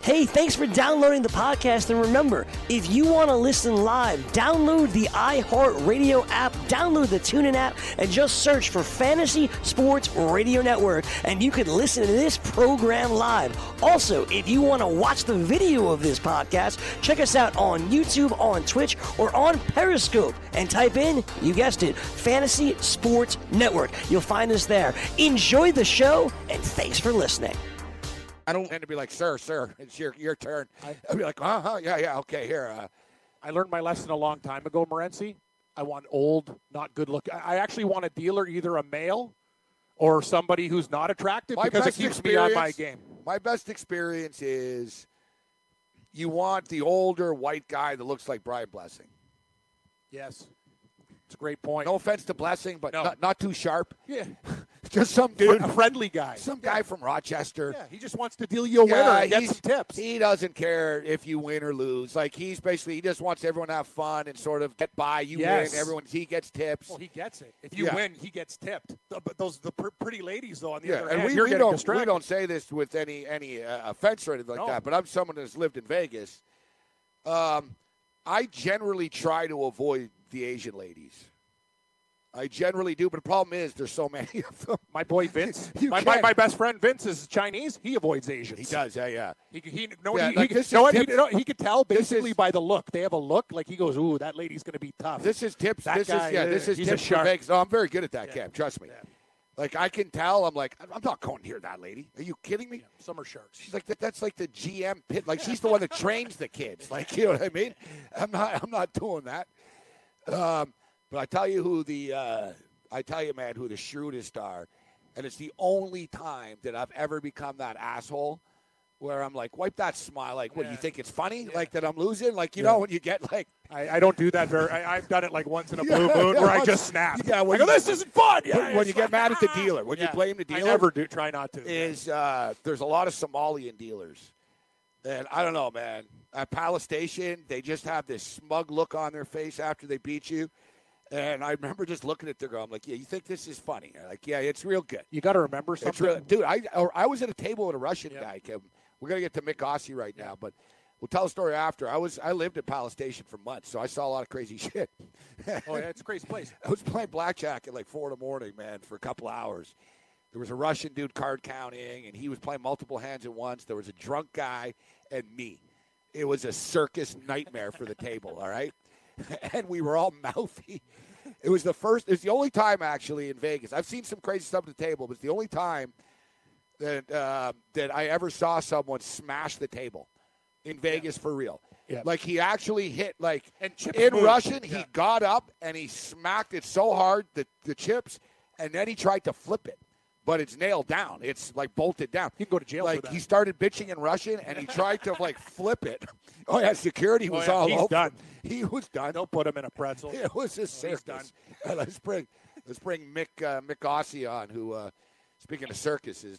Hey, thanks for downloading the podcast. And remember, if you want to listen live, download the iHeartRadio app, download the TuneIn app, and just search for Fantasy Sports Radio Network, and you can listen to this program live. Also, if you want to watch the video of this podcast, check us out on YouTube, on Twitch, or on Periscope, and type in, you guessed it, Fantasy Sports Network. You'll find us there. Enjoy the show, and thanks for listening. I don't tend to be like, sir, it's your turn. I'll be like, yeah, okay, here. I learned my lesson a long time ago, Morency. I want old, not good looking. I actually want a dealer, either a male or somebody who's not attractive, because it keeps me on my game. My best experience is you want the older white guy that looks like Brian Blessing. Yes. It's a great point. No offense to Blessing, but not too sharp. Yeah. Just some dude. A friendly guy. Some guy from Rochester. Yeah, he just wants to deal you a winner and get some tips. He doesn't care if you win or lose. Like, he just wants everyone to have fun and sort of get by. You win, he gets tips. Well, he gets it. If you win, he gets tipped. But the pretty ladies, though, on the other hand, and we don't say this with any offense or anything like that, but I'm someone that's lived in Vegas. I generally try to avoid the Asian ladies. I generally do, but the problem is there's so many of them. My boy Vince, my best friend Vince is Chinese. He avoids Asians. He does, yeah. He could tell basically by the look. They have a look like he goes, "Ooh, that lady's going to be tough." This is tips. This is tips for Vegas. No, I'm very good at that, Cam. Trust me. Yeah. Like, I can tell. I'm like, I'm not going near that lady. Are you kidding me? Yeah, some are sharks. She's like, that's like the GM pit. Like, she's the one that trains the kids. Like, you know what I mean? I'm not doing that. But I tell you who who the shrewdest are, and it's the only time that I've ever become that asshole where I'm like, wipe that smile. Like, what, you think it's funny? Like, that I'm losing? Like, you know, when you get like. I don't do that I've done it like once in a blue moon where I just snap. Yeah, I go, this isn't fun. When you get mad at the dealer, when you blame the dealer. I never do. Try not to. There's a lot of Somalian dealers. And I don't know, man. At Palace Station, they just have this smug look on their face after they beat you. And I remember just looking at their girl. I'm like, yeah, you think this is funny? They're like, yeah, it's real good. You got to remember something. Dude, I was at a table with a Russian guy. We're going to get to Mick Ossie right now, but we'll tell a story after. I lived at Palace Station for months, so I saw a lot of crazy shit. Oh, yeah, it's a crazy place. I was playing blackjack at like 4 a.m, man, for a couple hours. There was a Russian dude card counting, and he was playing multiple hands at once. There was a drunk guy and me. It was a circus nightmare for the table, all right? And we were all mouthy. It's the only time, actually, in Vegas. I've seen some crazy stuff at the table, but it's the only time that I ever saw someone smash the table in Vegas for real. Yeah. Like, he actually hit, like, in Russian, he got up and he smacked it so hard, the chips, and then he tried to flip it. But it's nailed down. It's, like, bolted down. You can go to jail for that. He started bitching in Russian, and he tried to, like, flip it. Oh, yeah, security was all over. Done. He was done. Don't put him in a pretzel. It was a circus. Done. Let's bring Mick Ossie on, who, speaking of circuses.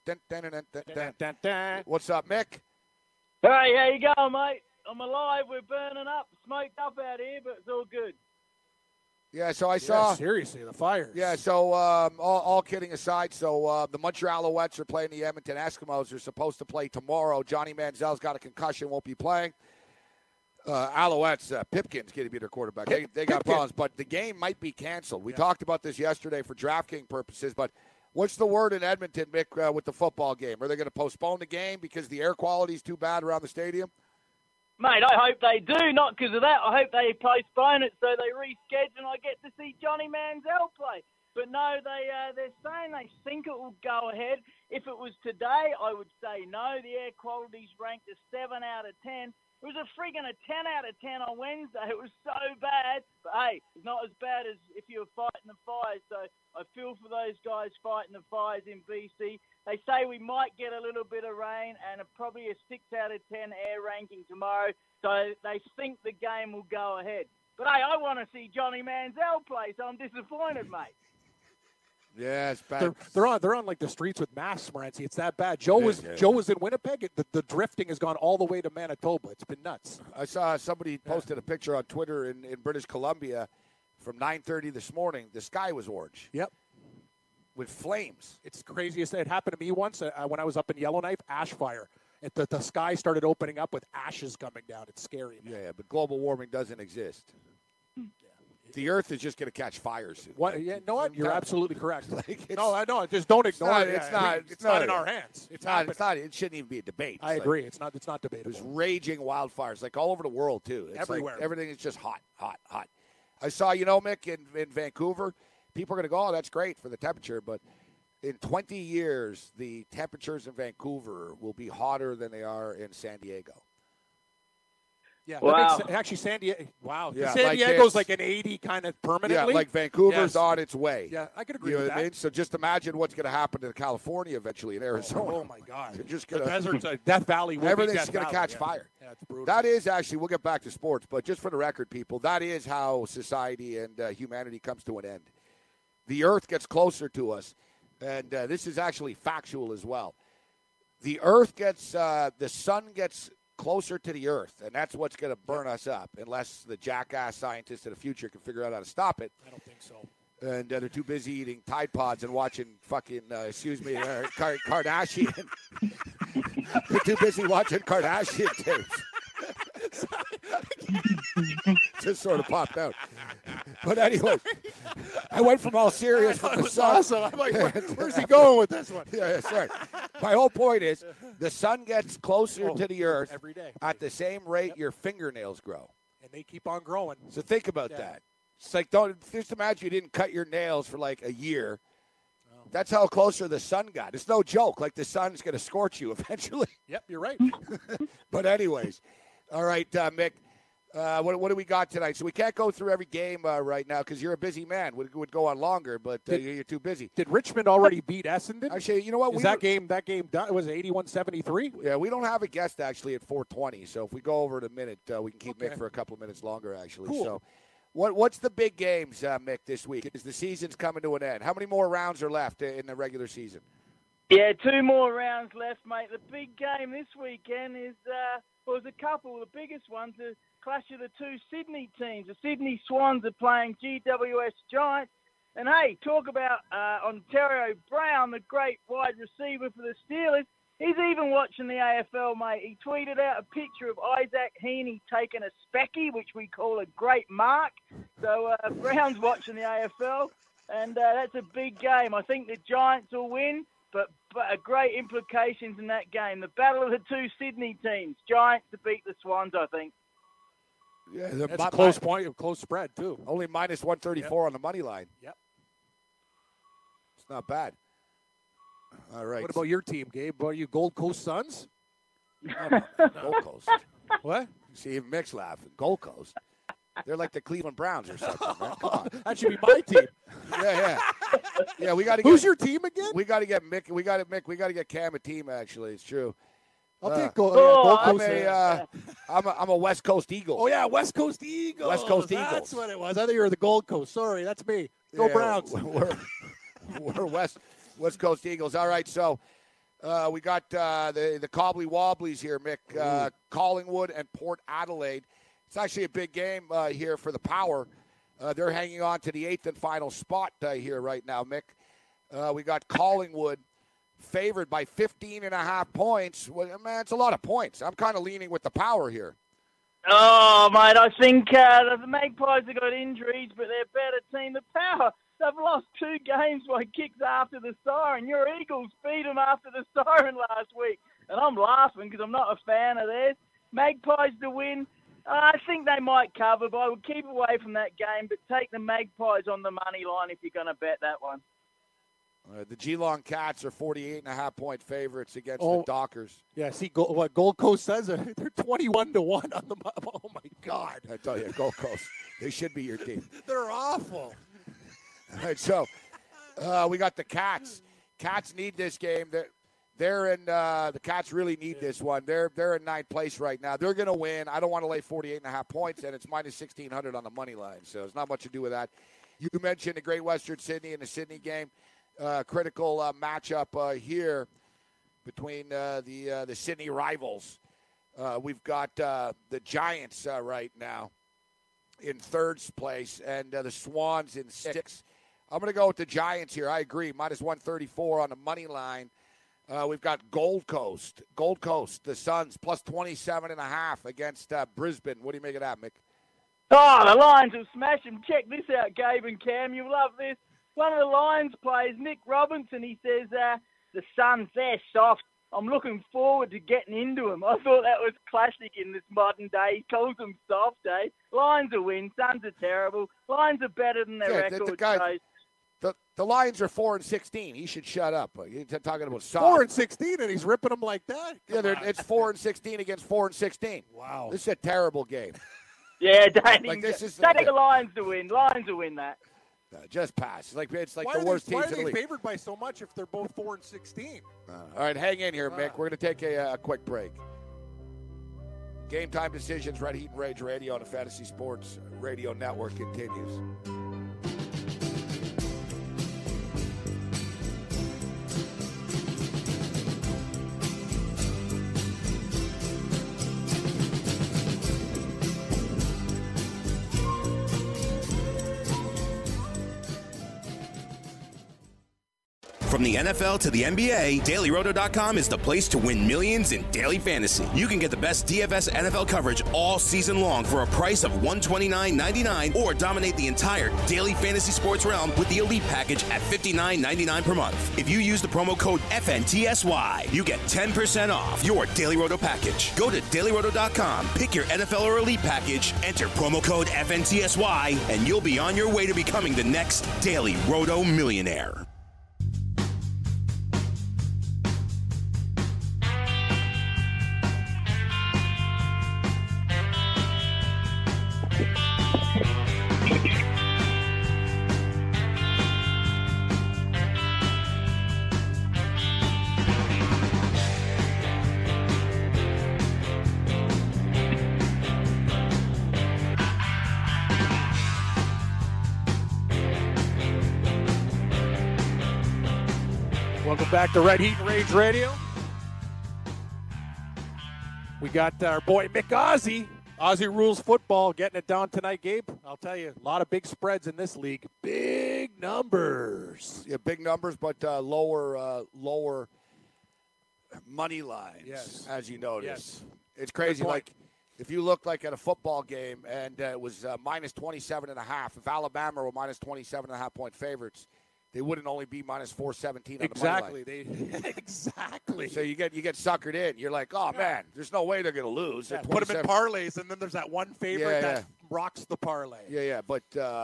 What's up, Mick? Hey, how you going, mate? I'm alive. We're burning up. Smoked up out here, but it's all good. Yeah, so I saw. Seriously, the fires. Yeah, so all kidding aside, so the Montreal Alouettes are playing the Edmonton Eskimos. They're supposed to play tomorrow. Johnny Manziel's got a concussion, won't be playing. Alouettes, Pipkin's going to be their quarterback. They got problems, but the game might be canceled. We talked about this yesterday for DraftKings purposes, but what's the word in Edmonton, Mick, with the football game? Are they going to postpone the game because the air quality is too bad around the stadium? Mate, I hope they do. Not because of that. I hope they postpone it so they reschedule and I get to see Johnny Manziel play. But no, they're saying they think it will go ahead. If it was today, I would say no. The air quality's ranked a 7 out of 10. It was a friggin' a 10 out of 10 on Wednesday. It was so bad. But, hey, it's not as bad as if you were fighting the fires. So I feel for those guys fighting the fires in BC. They say we might get a little bit of rain and probably a 6 out of 10 air ranking tomorrow. So they think the game will go ahead. But, hey, I want to see Johnny Manziel play, so I'm disappointed, mate. Yeah, it's bad. They're on like the streets with masks, Morency. It's that bad. Joe was in Winnipeg. The drifting has gone all the way to Manitoba. It's been nuts. I saw somebody posted a picture on Twitter in British Columbia from 9:30 this morning. The sky was orange. Yep. With flames. It's crazy. It happened to me once when I was up in Yellowknife, ash fire. the sky started opening up with ashes coming down. It's scary, man. Yeah, but global warming doesn't exist. The Earth is just going to catch fire soon. What? Yeah, no, what? You're absolutely correct. No, I know. Just don't ignore it. It's not in our hands. It's not. It shouldn't even be a debate. I agree. It's not debatable. There's raging wildfires, like all over the world too. It's everywhere. Like everything is just hot. I saw, Mick, in Vancouver, people are going to go, oh, that's great for the temperature, but in 20 years, the temperatures in Vancouver will be hotter than they are in San Diego. Yeah, wow. Actually, San Diego. Wow, yeah, San Diego's like an 80 kind of permanently. Yeah, like Vancouver's on its way. Yeah, I could agree with that. What I mean? So just imagine what's going to happen to California eventually in Arizona. Oh my God! Just the desert's Death Valley. Everything's going to catch fire. Yeah, it's brutal. That is actually. We'll get back to sports, but just for the record, people, that is how society and humanity comes to an end. The Earth gets closer to us, and this is actually factual as well. The Earth gets, the sun gets closer to the Earth, and that's what's going to burn us up, unless the jackass scientists of the future can figure out how to stop it. I don't think so. And they're too busy eating Tide Pods and watching fucking, Kardashian. They're too busy watching Kardashian tapes. Just sort of popped out. But anyway, I went from all serious from the sun. Awesome. I'm like, where's he going with this one? Yeah, sorry. My whole point is the sun gets closer to the Earth every day at the same rate your fingernails grow. And they keep on growing. So think about that. It's like, just imagine you didn't cut your nails for like a year. Oh. That's how closer the sun got. It's no joke. Like the sun's going to scorch you eventually. Yep, you're right. But anyways, all right, Mick. What do we got tonight? So we can't go through every game right now because you're a busy man. Would go on longer, but you're too busy. Did Richmond already beat Essendon? Actually, you know what? That game done? Was it 81-73? Yeah, we don't have a guest actually at 4:20. So if we go over in a minute, we can keep Mick for a couple of minutes longer. Actually, cool. So what's the big games, Mick, this week? Is the season's coming to an end? How many more rounds are left in the regular season? Yeah, 2 more rounds left, mate. The big game this weekend is there's a couple. The biggest one's the clash of the 2 Sydney teams. The Sydney Swans are playing GWS Giants. And, hey, talk about Ontario Brown, the great wide receiver for the Steelers. He's even watching the AFL, mate. He tweeted out a picture of Isaac Heaney taking a specky, which we call a great mark. So Brown's watching the AFL, and that's a big game. I think the Giants will win, but great implications in that game. The battle of the 2 Sydney teams. Giants to beat the Swans, I think. Yeah, that's a close point, close spread, too. Only minus 134 on the money line. Yep. It's not bad. All right. What about your team, Gabe? What are you, Gold Coast Suns? No. Gold Coast. What? See, even Mick's laughing. Gold Coast. They're like the Cleveland Browns or something, man. Come on. That should be my team. Yeah, we got to. Who's your team again? We got to get Mick. We got to get Cam a team. Actually, it's true. I'll take Gold Coast. I'm a West Coast Eagle. Oh yeah, West Coast Eagles. West Coast Eagles. That's what it was. I thought you were the Gold Coast. Sorry, that's me. Go Browns. We're West Coast Eagles. All right, so we got the Cobbly Wobblies here, Mick. Collingwood and Port Adelaide. It's actually a big game here for the Power. They're hanging on to the 8th and final spot here right now, Mick. We got Collingwood favored by 15.5 points. Well, man, it's a lot of points. I'm kind of leaning with the Power here. Oh, mate, I think the Magpies have got injuries, but they're a better team. The Power, they've lost 2 games by kicks after the siren. Your Eagles beat them after the siren last week. And I'm laughing because I'm not a fan of theirs. Magpies to win. I think they might cover, but I would keep away from that game, but take the Magpies on the money line if you're going to bet that one. The Geelong Cats are 48.5 point favorites against the Dockers. Yeah, see what Gold Coast says. They're 21-1 on the. Oh my God! I tell you, Gold Coast, they should be your team. They're awful. All right, so we got the Cats. Cats need this game. They're in. The Cats really need this one. They're in 9th place right now. They're going to win. I don't want to lay 48.5 points, and it's minus 1,600 on the money line. So there's not much to do with that. You mentioned the Great Western Sydney and the Sydney game. Critical matchup here between the Sydney rivals. We've got the Giants right now in 3rd place and the Swans in 6th. I'm going to go with the Giants here. I agree. Minus 134 on the money line. We've got Gold Coast. Gold Coast, the Suns, plus 27.5 against Brisbane. What do you make of that, Mick? Oh, the Lions will smash them. Check this out, Gabe and Cam. You'll love this. One of the Lions players, Nick Robinson, he says, the Suns, they're soft. I'm looking forward to getting into them. I thought that was classic in this modern day. He calls them soft, eh? Lions will win. Suns are terrible. Lions are better than their record. The Lions are 4-16. He should shut up. He's talking about soft. 4-16, and he's ripping them like that. It's 4-16 against 4-16. Wow, this is a terrible game. Yeah, take the Lions to win. Lions will win that. Just pass. It's like the worst teams in the league. Why are they favored by so much if they're both 4-16? All right, hang in here, Mick. We're going to take a quick break. Game Time Decisions, Red Heat and Rage Radio on the Fantasy Sports Radio Network continues. From the NFL to the NBA, DailyRoto.com is the place to win millions in daily fantasy. You can get the best DFS NFL coverage all season long for a price of $129.99 or dominate the entire daily fantasy sports realm with the Elite Package at $59.99 per month. If you use the promo code FNTSY, you get 10% off your Daily Roto package. Go to DailyRoto.com, pick your NFL or Elite Package, enter promo code FNTSY, and you'll be on your way to becoming the next Daily Roto millionaire. Welcome back to Red Heat and Rage Radio. We got our boy Mick Ozzie. Ozzie Rules Football getting it down tonight, Gabe. I'll tell you, a lot of big spreads in this league. Big numbers. Yeah, big numbers, but lower money lines, yes, as you notice. Yes. It's crazy. Like, if you look like at a football game and it was minus 27.5, if Alabama were minus 27.5 point favorites, they wouldn't only be minus 417 on the money line. Exactly. So you get suckered in. You're like, oh, man, there's no way they're going to lose. Yeah, put them in parlays, and then there's that one favorite that rocks the parlay. Yeah. But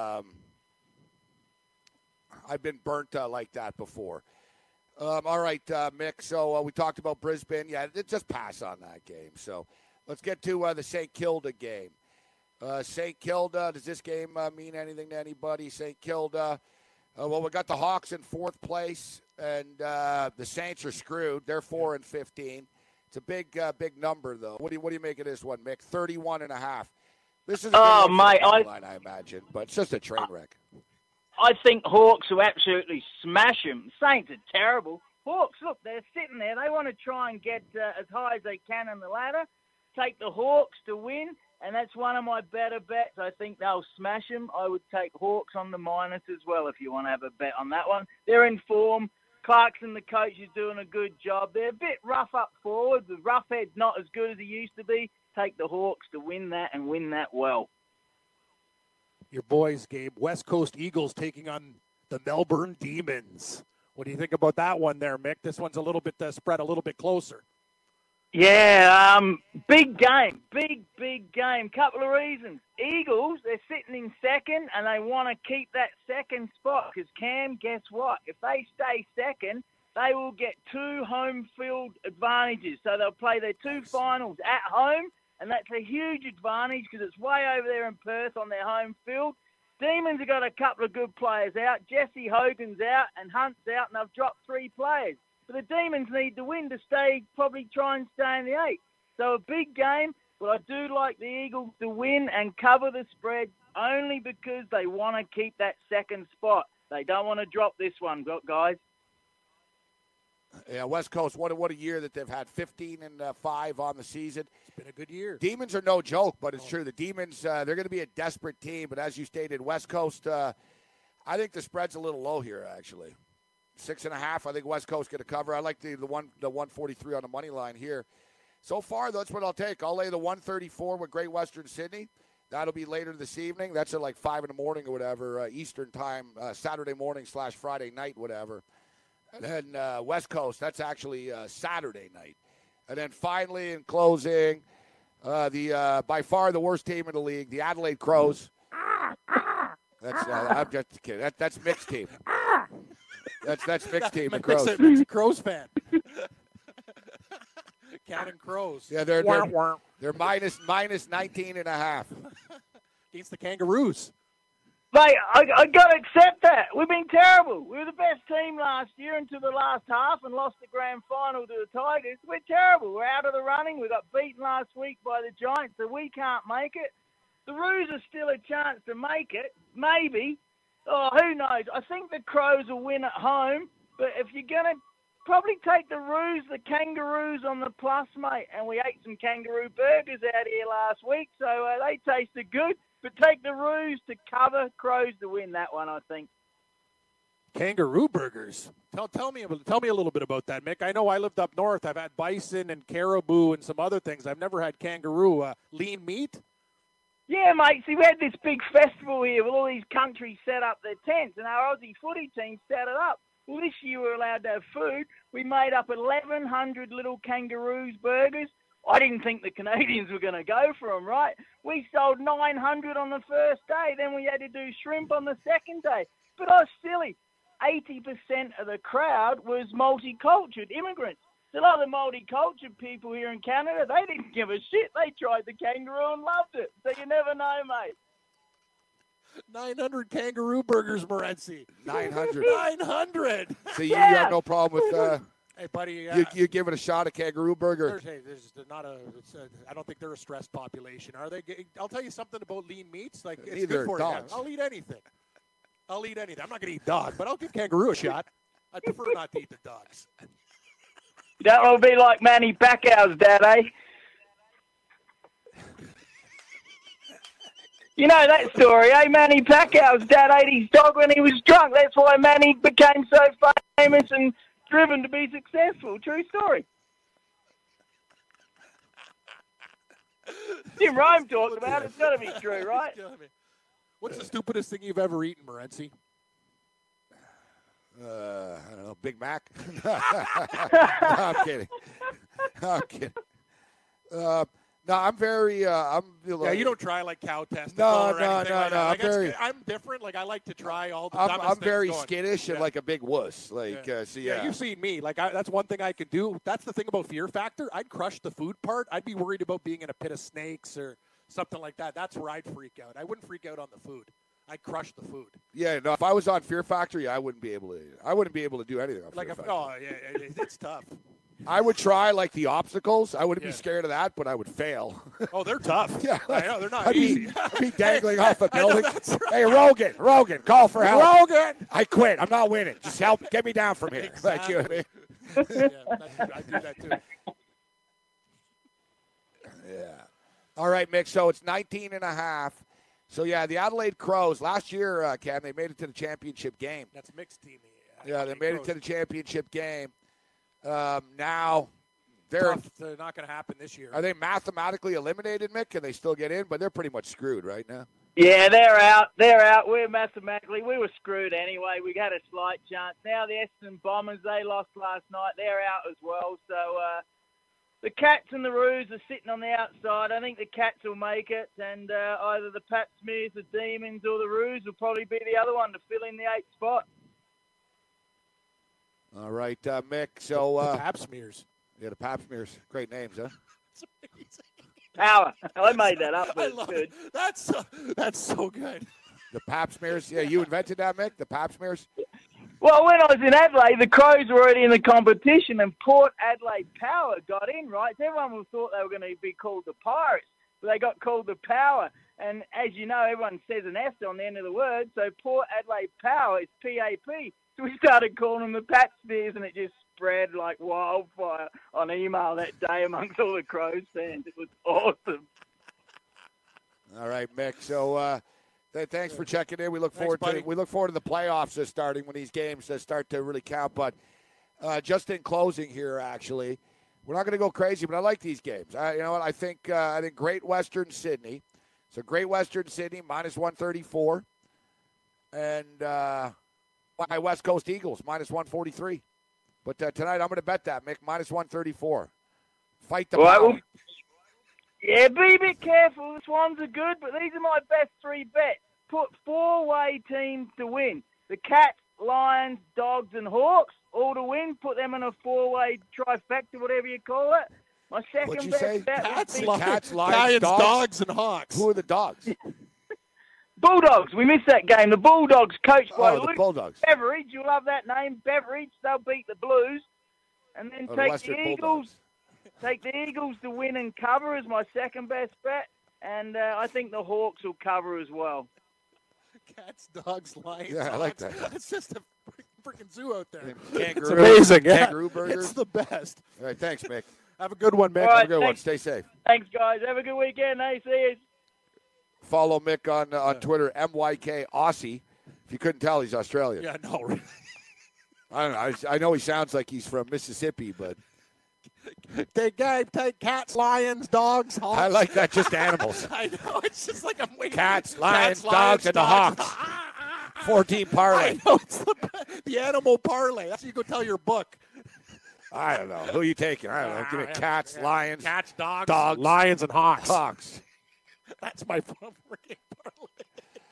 I've been burnt like that before. All right, Mick. So we talked about Brisbane. Yeah, just pass on that game. So let's get to the St. Kilda game. St. Kilda, does this game mean anything to anybody? St. Kilda. Well, we got the Hawks in fourth place, and the Saints are screwed. They're 4-15. It's a big number, though. What do you make of this one, Mick? 31.5. This is a mate, line, I imagine, but it's just a train wreck. I think Hawks will absolutely smash them. Saints are terrible. Hawks, look, they're sitting there. They want to try and get as high as they can on the ladder. Take the Hawks to win. And that's one of my better bets. I think they'll smash them. I would take Hawks on the minus as well if you want to have a bet on that one. They're in form. Clarkson, the coach, is doing a good job. They're a bit rough up forward. The Roughhead's not as good as he used to be. Take the Hawks to win that and win that well. Your boys, Gabe. West Coast Eagles taking on the Melbourne Demons. What do you think about that one there, Mick? This one's a little bit spread a little bit closer. Yeah, big game. Big game. Couple of reasons. Eagles, they're sitting in second, and they want to keep that second spot because, Cam, guess what? If they stay second, they will get 2 home field advantages. So they'll play their 2 finals at home, and that's a huge advantage because it's way over there in Perth on their home field. Demons have got a couple of good players out. Jesse Hogan's out, and Hunt's out, and they've dropped 3 players. But the Demons need to win to probably try and stay in the 8. So a big game, but I do like the Eagles to win and cover the spread only because they want to keep that second spot. They don't want to drop this one, guys. Yeah, West Coast, what a year that they've had 15-5 on the season. It's been a good year. Demons are no joke, but it's true. The Demons, they're going to be a desperate team. But as you stated, West Coast, I think the spread's a little low here, actually. 6.5. I think West Coast going to cover. I like the 143 on the money line here. So far, that's what I'll take. I'll lay the 134 with Great Western Sydney. That'll be later this evening. That's at like 5 in the morning or whatever, Eastern time, Saturday morning / Friday night, whatever. And then West Coast, that's actually Saturday night. And then finally, in closing, the by far the worst team in the league, the Adelaide Crows. That's I'm just kidding. That's Mick's team. That's Mick's team. The Crows. Mick's a Crows fan. Cannon Crows. Yeah, they're minus 19.5 against the Kangaroos. Mate, I got to accept that. We've been terrible. We were the best team last year until the last half and lost the grand final to the Tigers. We're terrible. We're out of the running. We got beaten last week by the Giants, so we can't make it. The Roos are still a chance to make it. Maybe. Oh, who knows? I think the Crows will win at home, but if you're going to probably take the Roos, the Kangaroos on the plus, mate. And we ate some kangaroo burgers out here last week, so they tasted good. But take the Roos to cover, Crows to win that one, I think. Kangaroo burgers. Tell me a little bit about that, Mick. I know I lived up north. I've had bison and caribou and some other things. I've never had kangaroo. Lean meat? Yeah, mate. See, we had this big festival here with all these countries set up their tents, and our Aussie footy team set it up. Well, this year we were allowed to have food. We made up 1,100 little kangaroos burgers. I didn't think the Canadians were going to go for them, right? We sold 900 on the first day. Then we had to do shrimp on the second day. But I was silly. 80% of the crowd was multicultural immigrants. So a lot of the multicultural people here in Canada, they didn't give a shit. They tried the kangaroo and loved it. So you never know, mate. 900 kangaroo burgers, Morency. 900. 900. So you have no problem with... Hey, buddy. You give it a shot at kangaroo burger. I don't think they're a stressed population, are they? I'll tell you something about lean meats. Like, it's Neither good for dogs. you. I'll eat anything. I'm not going to eat dog, but I'll give kangaroo a shot. I prefer not to eat the dogs. That will be like Manny Pacquiao's dad, eh? You know that story, eh? Manny Pacquiao's dad ate his dog when he was drunk. That's why Manny became so famous and driven to be successful. True story. Jim Rome talked about it. It's got to be true, right? What's the stupidest thing you've ever eaten, Morency? I don't know, Big Mac? No, I'm kidding. No, I'm very. You don't try like cow test. No. Like I'm different. Like I like to try all the. I'm very skittish and like a big wuss. Like, you've seen me. Like that's one thing I can do. That's the thing about Fear Factor. I'd crush the food part. I'd be worried about being in a pit of snakes or something like that. That's where I'd freak out. I wouldn't freak out on the food. I'd crush the food. Yeah, no. If I was on Fear Factor, I wouldn't be able to do anything on Fear Factor. Oh yeah, it's tough. I would try like the obstacles. I wouldn't be scared of that, but I would fail. Oh, they're tough. Yeah, I know they're not easy. I'd be dangling off a building. Right. Hey, Rogan, call for help. Rogan, I quit. I'm not winning. Just help. Get me down from here. Exactly. Like, you know what I mean? I do that too. Yeah. All right, Mick. So it's 19.5. So yeah, the Adelaide Crows last year, Cam, they made it to the championship game. That's a mixed team. Yeah, they made it to the championship game. Now they're not going to happen this year. Are they mathematically eliminated, Mick? Can they still get in? But they're pretty much screwed right now. Yeah, they're out. We were screwed anyway. We had a slight chance. Now the Essendon Bombers, they lost last night. They're out as well. So the Cats and the Roos are sitting on the outside. I think the Cats will make it, and either the Pat Smears, the Demons, or the Roos will probably be the other one to fill in the 8th spot. All right, Mick. So the Pap Smears. Yeah, the Pap Smears. Great names, huh? That's amazing. Power. I made that up. I love it. That's so good. The Pap Smears. Yeah, you invented that, Mick. The Pap Smears. Well, when I was in Adelaide, the Crows were already in the competition, and Port Adelaide Power got in, right? So everyone thought they were going to be called the Pirates, but they got called the Power. And as you know, everyone says an S on the end of the word, so Port Adelaide Power is PAP. So we started calling them the Pat Smears, and it just spread like wildfire on email that day amongst all the Crows fans. It was awesome. All right, Mick. So Thanks for checking in. We look Thanks, forward buddy. to the playoffs starting when these games start to really count. But just in closing here, actually, we're not going to go crazy, but I like these games. You know what? I think Great Western Sydney. So Great Western Sydney minus 134, and my West Coast Eagles minus 143. But tonight I'm going to bet that, Mick, minus 134. Fight the Right, power. well, yeah, be a bit careful. The Swans are good, but these are my best 3 bets. Put 4-way teams to win. The Cats, Lions, Dogs, and Hawks all to win. Put them in a 4-way trifecta, whatever you call it. My What'd second you best say? bet Cats, would be Cats, Lions, Lions, Dogs? dogs, and Hawks. Who are the Dogs? Bulldogs. We missed that game. The Bulldogs, coached by Oh, the Luke Bulldogs. Beveridge. You love that name, Beveridge. They'll beat the Blues. And then Oh, take Western the Eagles. Bulldogs. Take the Eagles to win and cover as my second best bet. And I think the Hawks will cover as well. Cats, dogs, lions. Yeah, I like Hawks. that. It's just a freaking zoo out there. Kangaroo, It's amazing. Yeah. Kangaroo burgers. It's the best. All right, thanks, Mick. Have a good one, Mick. All right, Have a good one. thanks. Stay safe. Thanks, guys. Have a good weekend. Hey, see you. Follow Mick on Twitter, MYK Aussie. If you couldn't tell, he's Australian. Yeah, no. Really. I don't know. I know he sounds like he's from Mississippi, but Take cats, lions, dogs, hawks. I like that. Just animals. I know. It's just like I'm waiting. Cats, lions, dogs, and the Hawks. 14 parlay. I know. It's the animal parlay. That's what you go tell your book. I don't know. Who are you taking? I don't know. Give me cats, lions, Cats, dogs, lions, and hawks. Hawks. That's my freaking parlay.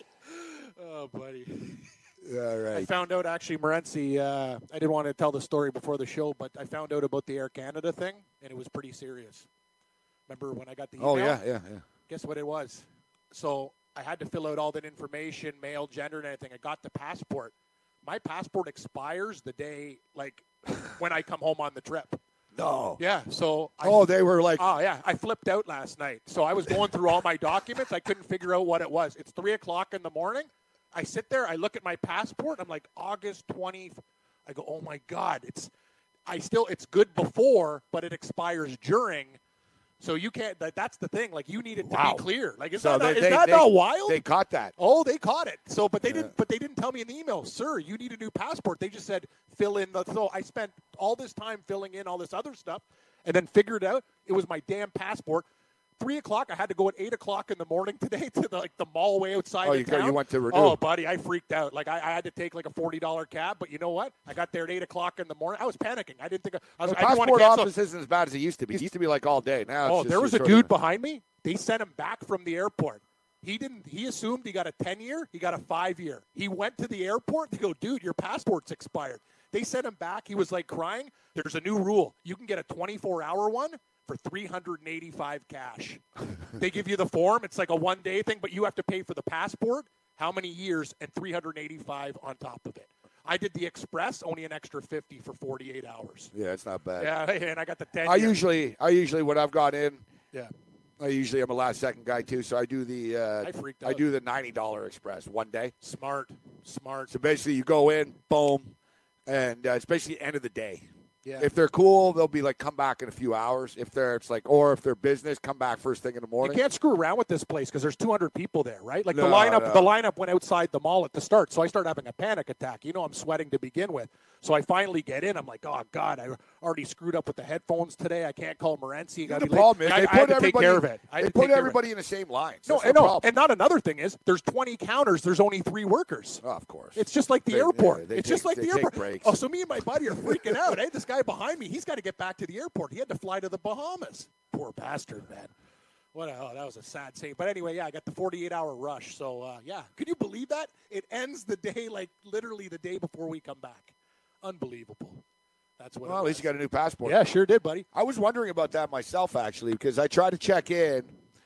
Oh, buddy. All I right. found out, actually, Morency, I didn't want to tell the story before the show, but I found out about the Air Canada thing, and it was pretty serious. Remember when I got the email? Oh, yeah. Guess what it was? So I had to fill out all that information, male, gender, and everything. I got the passport. My passport expires the day, like, when I come home on the trip. No. Yeah, so They were like, oh, yeah, I flipped out last night. So I was going through all my documents. I couldn't figure out what it was. It's 3 o'clock in the morning. I sit there. I look at my passport. I'm like, August 20th. I go, oh, my God. It's good before, but it expires during. So you can't – that's the thing. Like, you need it to Wow. be clear. Like, is So that not wild? They caught that. Oh, they caught it. So, but they didn't tell me in the email, sir, you need a new passport. They just said fill in the. So I spent all this time filling in all this other stuff, and then figured out it was my damn passport. 3 o'clock. I had to go at 8 o'clock in the morning today to the mall way outside Oh, of town. you went to renew. Oh, buddy, I freaked out. Like I had to take like a $40 cab, but you know what? I got there at 8 o'clock in the morning. I was panicking. I didn't think I The didn't want to passport cancel. office isn't as bad as it used to be. It used to be like all day. Now, Oh, it's there just was a sort dude of- behind me. They sent him back from the airport. He assumed he got a 10-year. He got a 5-year. He went to the airport. They go, dude, your passport's expired. They sent him back. He was like crying. There's a new rule. You can get a 24-hour one for $385 cash. They give you the form. It's like a one-day thing, but you have to pay for the passport, how many years, and $385 on top of it. I did the express, only an extra $50 for 48 hours. Yeah, it's not bad. Yeah, and I got the 10. I usually when I've gone in, yeah. I usually am a last second guy too, so I do the I freaked I out. do the $90 express one day. Smart. So basically, you go in, boom, and it's basically end of the day. Yeah. If they're cool, they'll be like, come back in a few hours. If they're business, come back first thing in the You morning. can't screw around with this place because there's 200 people there, right? Like No, the lineup, no. the lineup went outside the mall at the start, so I started having a panic attack. You know, I'm sweating to begin with. So I finally get in. I'm like, oh God, I already screwed up with the headphones today. I can't call Morency. The problem is I they had put to take everybody. care of it. I had They to put take care of it. everybody in the same line. No, That's and the no, problem. and not another thing is there's 20 counters. There's only 3 workers. Oh, of course. It's just like the They- airport. yeah, they It's just take- like the they take airport. breaks. Oh, so me and my buddy are freaking out. Hey, this guy behind me, he's got to get back to the airport. He had to fly to the Bahamas. Poor bastard, man. That was a sad scene. But anyway, yeah, I got the 48-hour rush. So, yeah. Could you believe that? It ends the day, like literally the day before we come back. Unbelievable. That's what Well, it at was. least you got a new passport. Yeah, sure did, buddy. I was wondering about that myself, actually, because I try to check in.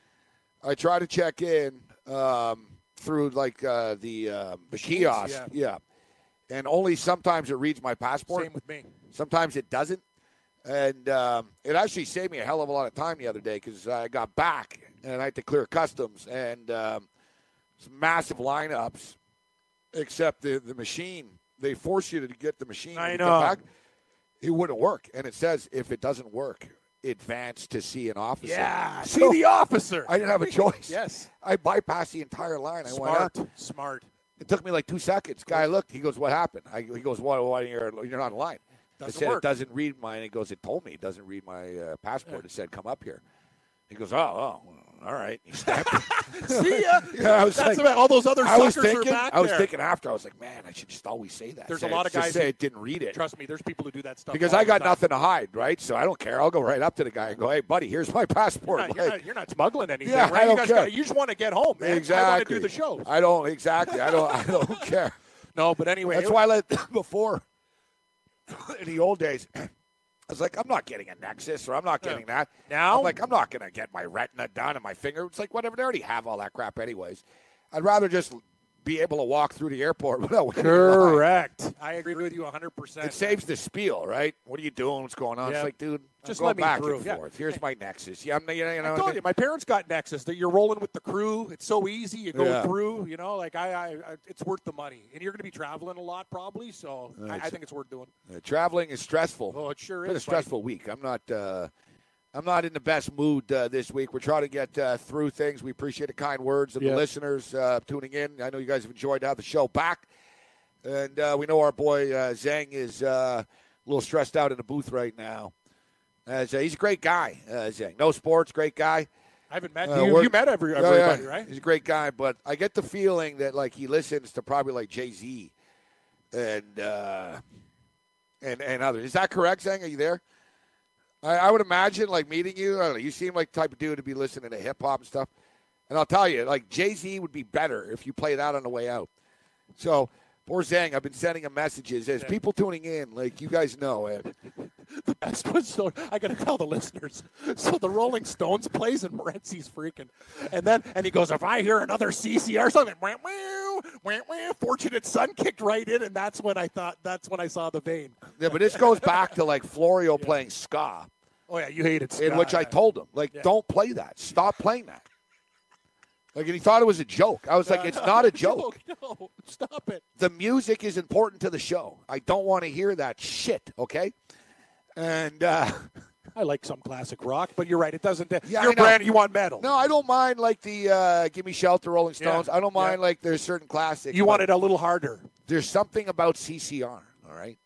Through like the kiosk. yeah. And only sometimes it reads my passport. Same with me. Sometimes it doesn't. And it actually saved me a hell of a lot of time the other day because I got back and I had to clear customs and some massive lineups, except the machine. They force you to get the machine. I when you know. come back. It wouldn't work. And it says if it doesn't work, advance to see an officer. Yeah, So see the officer. I didn't have a choice. Yes. I bypassed the entire line. I went up. Smart. It took me like 2 seconds. Guy looked. He goes, "What happened?" He goes, "What? You're not in line." I said, work. "It doesn't read mine." He goes, "It told me it doesn't read my passport. It said come up here." He goes, "Oh, all right." He stamped it. See ya. Yeah, I was That's like, about all those other I was suckers thinking. are back I was there. thinking after. I was like, "Man, I should just always say that." There's a lot of just guys say who- it didn't read it. Trust me, there's people who do that stuff. Because all I the got time. nothing to hide, right? So I don't care. I'll go right up to the guy and go, "Hey, buddy, here's my passport." You're not smuggling anything, Yeah, right? I don't care. You just want to get home, man. Exactly. I want to do the show. I don't care. No, but anyway. That's why I let before in the old days. I was like, I'm not getting a Nexus or I'm not getting that. Now? I'm like, I'm not going to get my retina done and my finger. It's like, whatever. They already have all that crap anyways. I'd rather just be able to walk through the airport without waiting in line. Correct. I agree with you 100%. It saves the spiel, right? What are you doing? What's going on? Yeah. It's like, dude, Just I'm let going me back through. and Yeah. forth. Here's my Nexus. Yeah, I told you, my parents got Nexus. That you're rolling with the crew. It's so easy. You go Yeah. through. You know, like I, it's worth the money. And you're going to be traveling a lot probably, so I think it's worth doing. Traveling is stressful. Oh, it sure It's been a is. stressful week. I'm not in the best mood this week. We're trying to get through things. We appreciate the kind words of the listeners tuning in. I know you guys have enjoyed to have the show back. And we know our boy Zhang is a little stressed out in the booth right now. He's a great guy, Zhang. No sports, great guy. I haven't met you. You met everybody, right? He's a great guy, but I get the feeling that like he listens to probably like Jay-Z and others. Is that correct, Zhang? Are you there? I would imagine, like, meeting you, I don't know, you seem like the type of dude to be listening to hip-hop and stuff. And I'll tell you, like, Jay-Z would be better if you played out on the way out. So, poor Zhang, I've been sending him messages. As people tuning in, like, you guys know. The best was, so I got to tell the listeners. So the Rolling Stones plays and Morency's freaking. And he goes, if I hear another CCR song, wah, wah, wah, wah, Fortunate Son kicked right in, and that's when I saw the vein. Yeah, but this goes back to, like, Florio playing ska. Oh, yeah, you hated ska. In which I told him, like, don't play that. Stop playing that. Like, and he thought it was a joke. I was like, it's not a joke. No, stop it. The music is important to the show. I don't want to hear that shit, okay? And I like some classic rock, but you're right. It doesn't. Yeah, your I know. brand, you want metal. no, I don't mind, like, the Give Me Shelter, Rolling Stones. Yeah, I don't mind, yeah. like, there's certain classics. You but want it a little harder. There's something about CCR, all right?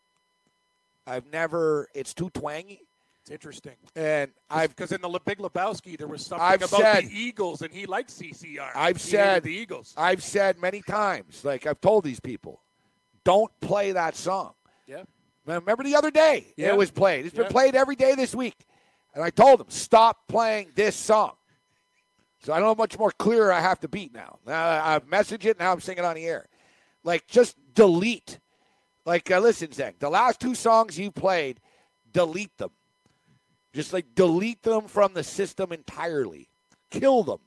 It's too twangy. It's interesting. And Because in the Big Lebowski, there was something I've about said- the Eagles, and he liked CCR. I've He said hated the Eagles. I've said many times, like I've told these people, don't play that song. Yeah. Remember the other day Yeah. it was played. It's been Yeah. played every day this week. And I told them, stop playing this song. So I don't know how much more clearer I have to be now. Now I've messaged it, now I'm singing it on the air. Like, just delete. Like, listen, Zach, the last two songs you played, delete them. Just, like, delete them from the system entirely. Kill them.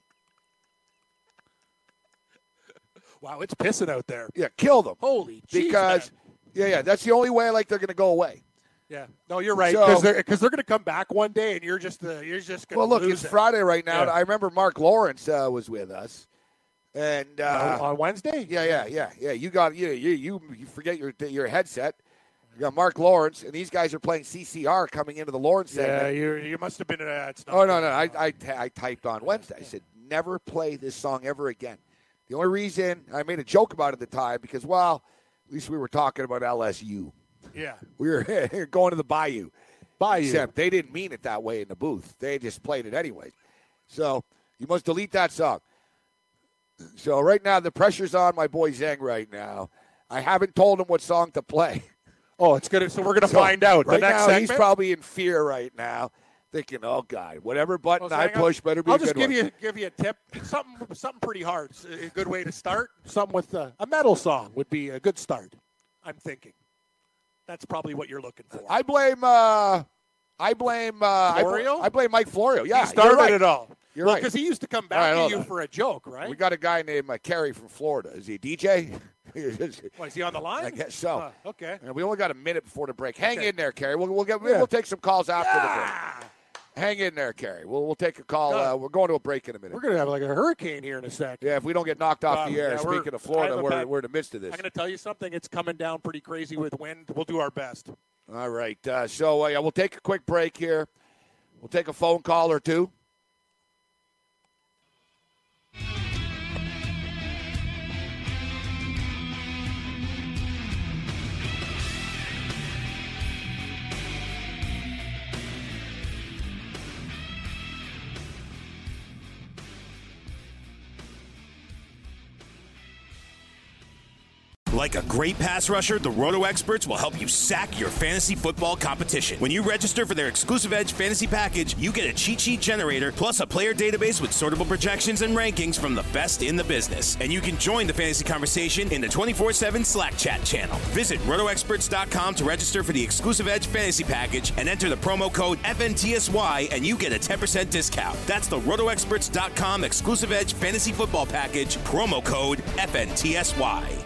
Wow, it's pissing out there. Yeah, kill them. Holy jeez, Because, man. that's the only way, like, they're going to go away. Yeah. No, you're right. So- Because they're going to come back one day, and you're just going to Well, look, lose it's it. Friday right now. Yeah. I remember Mark Lawrence was with us. And on Wednesday? Yeah. You got you forget your headset. You got Mark Lawrence, and these guys are playing CCR coming into the Lawrence Yeah, segment. you must have been. It's not Oh no! good. I typed on Wednesday. I said never play this song ever again. The only reason I made a joke about it at the time because at least we were talking about LSU. Yeah. We were going to the Bayou. Bayou. Except they didn't mean it that way in the booth. They just played it anyway. So you must delete that song. So right now the pressure's on my boy Zhang right now. I haven't told him what song to play. Oh, it's good. So we're going to find out. Right the next now segment? he's probably in fear right now, thinking, "Oh God, whatever button Well, I Zhang, push better be I'll a just good one." give you a tip. Something pretty hard. A good way to start. Something with a metal song would be a good start. I'm thinking. That's probably what you're looking for. I blame Florio? I blame Mike Florio. Yeah, he started you're right. it all. You're right. Because he used to come I back know to you that. for a joke, right? We got a guy named Kerry from Florida. Is he a DJ? What, is he on the line? I guess so. Okay. And we only got a minute before the break. Hang Okay. in there, Kerry. We'll take some calls after the break. Hang in there, Kerry. We'll take a call. No. We're going to a break in a minute. We're going to have like a hurricane here in a sec. Yeah, if we don't get knocked off the air. Yeah, Speaking of Florida, I have a bad- we're in the midst of this. I'm going to tell you something. It's coming down pretty crazy with wind. We'll do our best. All right. So we'll take a quick break here. We'll take a phone call or two. Like a great pass rusher, the Roto Experts will help you sack your fantasy football competition. When you register for their exclusive Edge fantasy package, you get a cheat sheet generator plus a player database with sortable projections and rankings from the best in the business. And you can join the fantasy conversation in the 24/7 Slack chat channel. Visit RotoExperts.com to register for the exclusive Edge fantasy package and enter the promo code FNTSY and you get a 10% discount. That's the RotoExperts.com exclusive Edge fantasy football package, promo code FNTSY.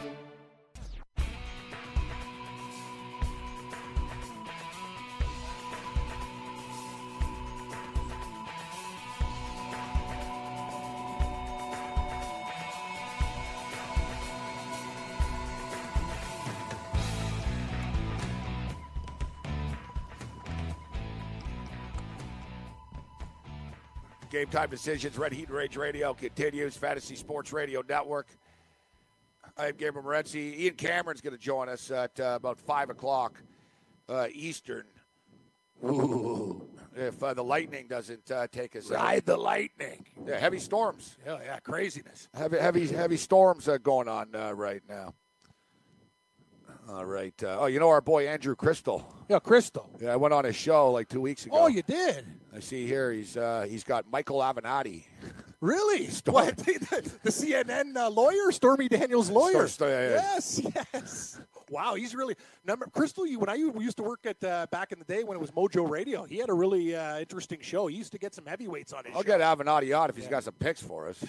Game Time Decisions, Red Heat Rage Radio continues, Fantasy Sports Radio Network. I'm Gabriel Morency. Ian Cameron's going to join us at about 5 o'clock Eastern. Ooh, if the lightning doesn't take us out. Ride the lightning. Yeah, heavy storms. Yeah, craziness. Heavy storms going on right now. All right. You know our boy Andrew Crystal. Yeah, Crystal. Yeah, I went on his show like 2 weeks ago. Oh, you did? I see here he's got Michael Avenatti. Really? What? The CNN lawyer, Stormy Daniels' lawyer. Yes. Wow, he's really Crystal. When I used to work at back in the day when it was Mojo Radio, he had a really interesting show. He used to get some heavyweights on his show. I'll get Avenatti on if he's got some picks for us.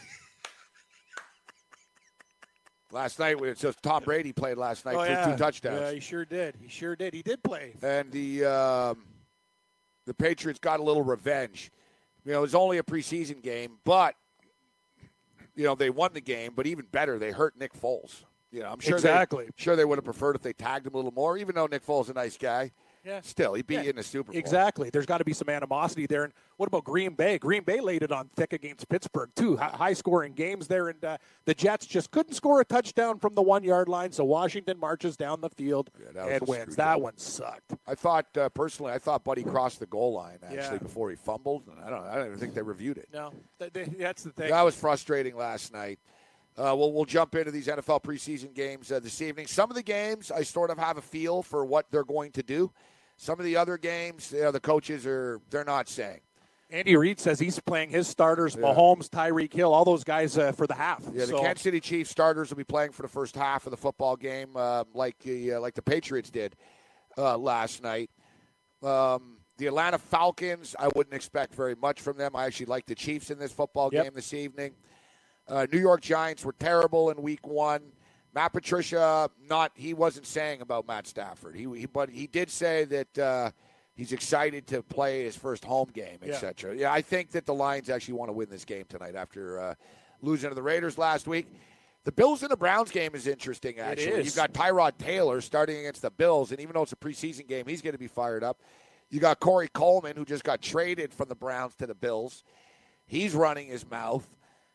Last night, it's just Tom Brady played last night, threw 2 touchdowns. Yeah, he sure did. He did play. And the Patriots got a little revenge. You know, it was only a preseason game, but, you know, they won the game. But even better, they hurt Nick Foles. You know, I'm sure they would have preferred if they tagged him a little more, even though Nick Foles is a nice guy. Yeah. Still, he beat you in the Super Bowl. Exactly. There's got to be some animosity there. And what about Green Bay? Green Bay laid it on thick against Pittsburgh, too. High-scoring games there. And the Jets just couldn't score a touchdown from the 1-yard line, so Washington marches down the field and wins. That one sucked. I thought, personally, Buddy crossed the goal line, actually, before he fumbled. I don't even think they reviewed it. No, that's the thing. That was frustrating last night. We'll jump into these NFL preseason games this evening. Some of the games, I sort of have a feel for what they're going to do. Some of the other games, the coaches they're not saying. Andy Reid says he's playing his starters, Mahomes, Tyreek Hill, all those guys for the half. Yeah, the Kansas City Chiefs starters will be playing for the first half of the football game, like the Patriots did last night. The Atlanta Falcons, I wouldn't expect very much from them. I actually like the Chiefs in this football game this evening. New York Giants were terrible in Week 1. Matt Patricia, he wasn't saying about Matt Stafford. But he did say that he's excited to play his first home game, etc. Yeah, I think that the Lions actually want to win this game tonight after losing to the Raiders last week. The Bills and the Browns game is interesting, actually. You've got Tyrod Taylor starting against the Bills, and even though it's a preseason game, he's going to be fired up. You got Corey Coleman, who just got traded from the Browns to the Bills. He's running his mouth.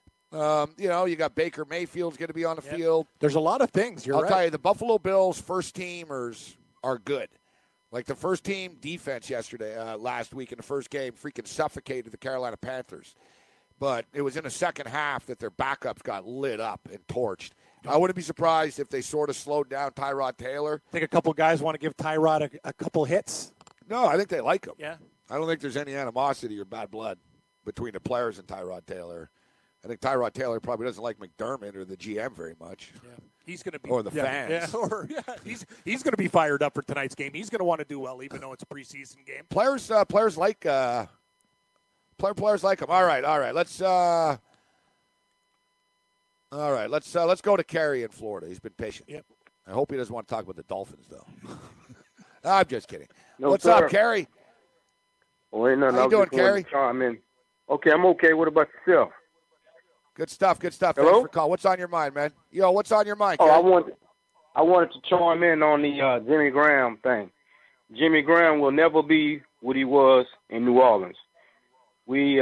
You got Baker Mayfield's going to be on the field. There's a lot of things. I'll tell you, the Buffalo Bills first-teamers are good. Like the first-team defense last week in the first game, freaking suffocated the Carolina Panthers. But it was in the second half that their backups got lit up and torched. I wouldn't be surprised if they sort of slowed down Tyrod Taylor. I think a couple guys want to give Tyrod a couple hits. No, I think they like him. Yeah. I don't think there's any animosity or bad blood between the players and Tyrod Taylor. I think Tyrod Taylor probably doesn't like McDermott or the GM very much. Yeah. He's going to be or the fans. He's going to be fired up for tonight's game. He's going to want to do well, even though it's a preseason game. Players like players like him. All right. Let's go to Kerry in Florida. He's been patient. Yep. I hope he doesn't want to talk about the Dolphins though. I'm just kidding. No, What's sir. up, Kerry? Oh, ain't nothing. How you doing, Kerry? Okay, I'm okay. What about yourself? Good stuff. Hello? Thanks for calling. What's on your mind, man? Yo, what's on your mind, Kerry? I wanted to chime in on the Jimmy Graham thing. Jimmy Graham will never be what he was in New Orleans. we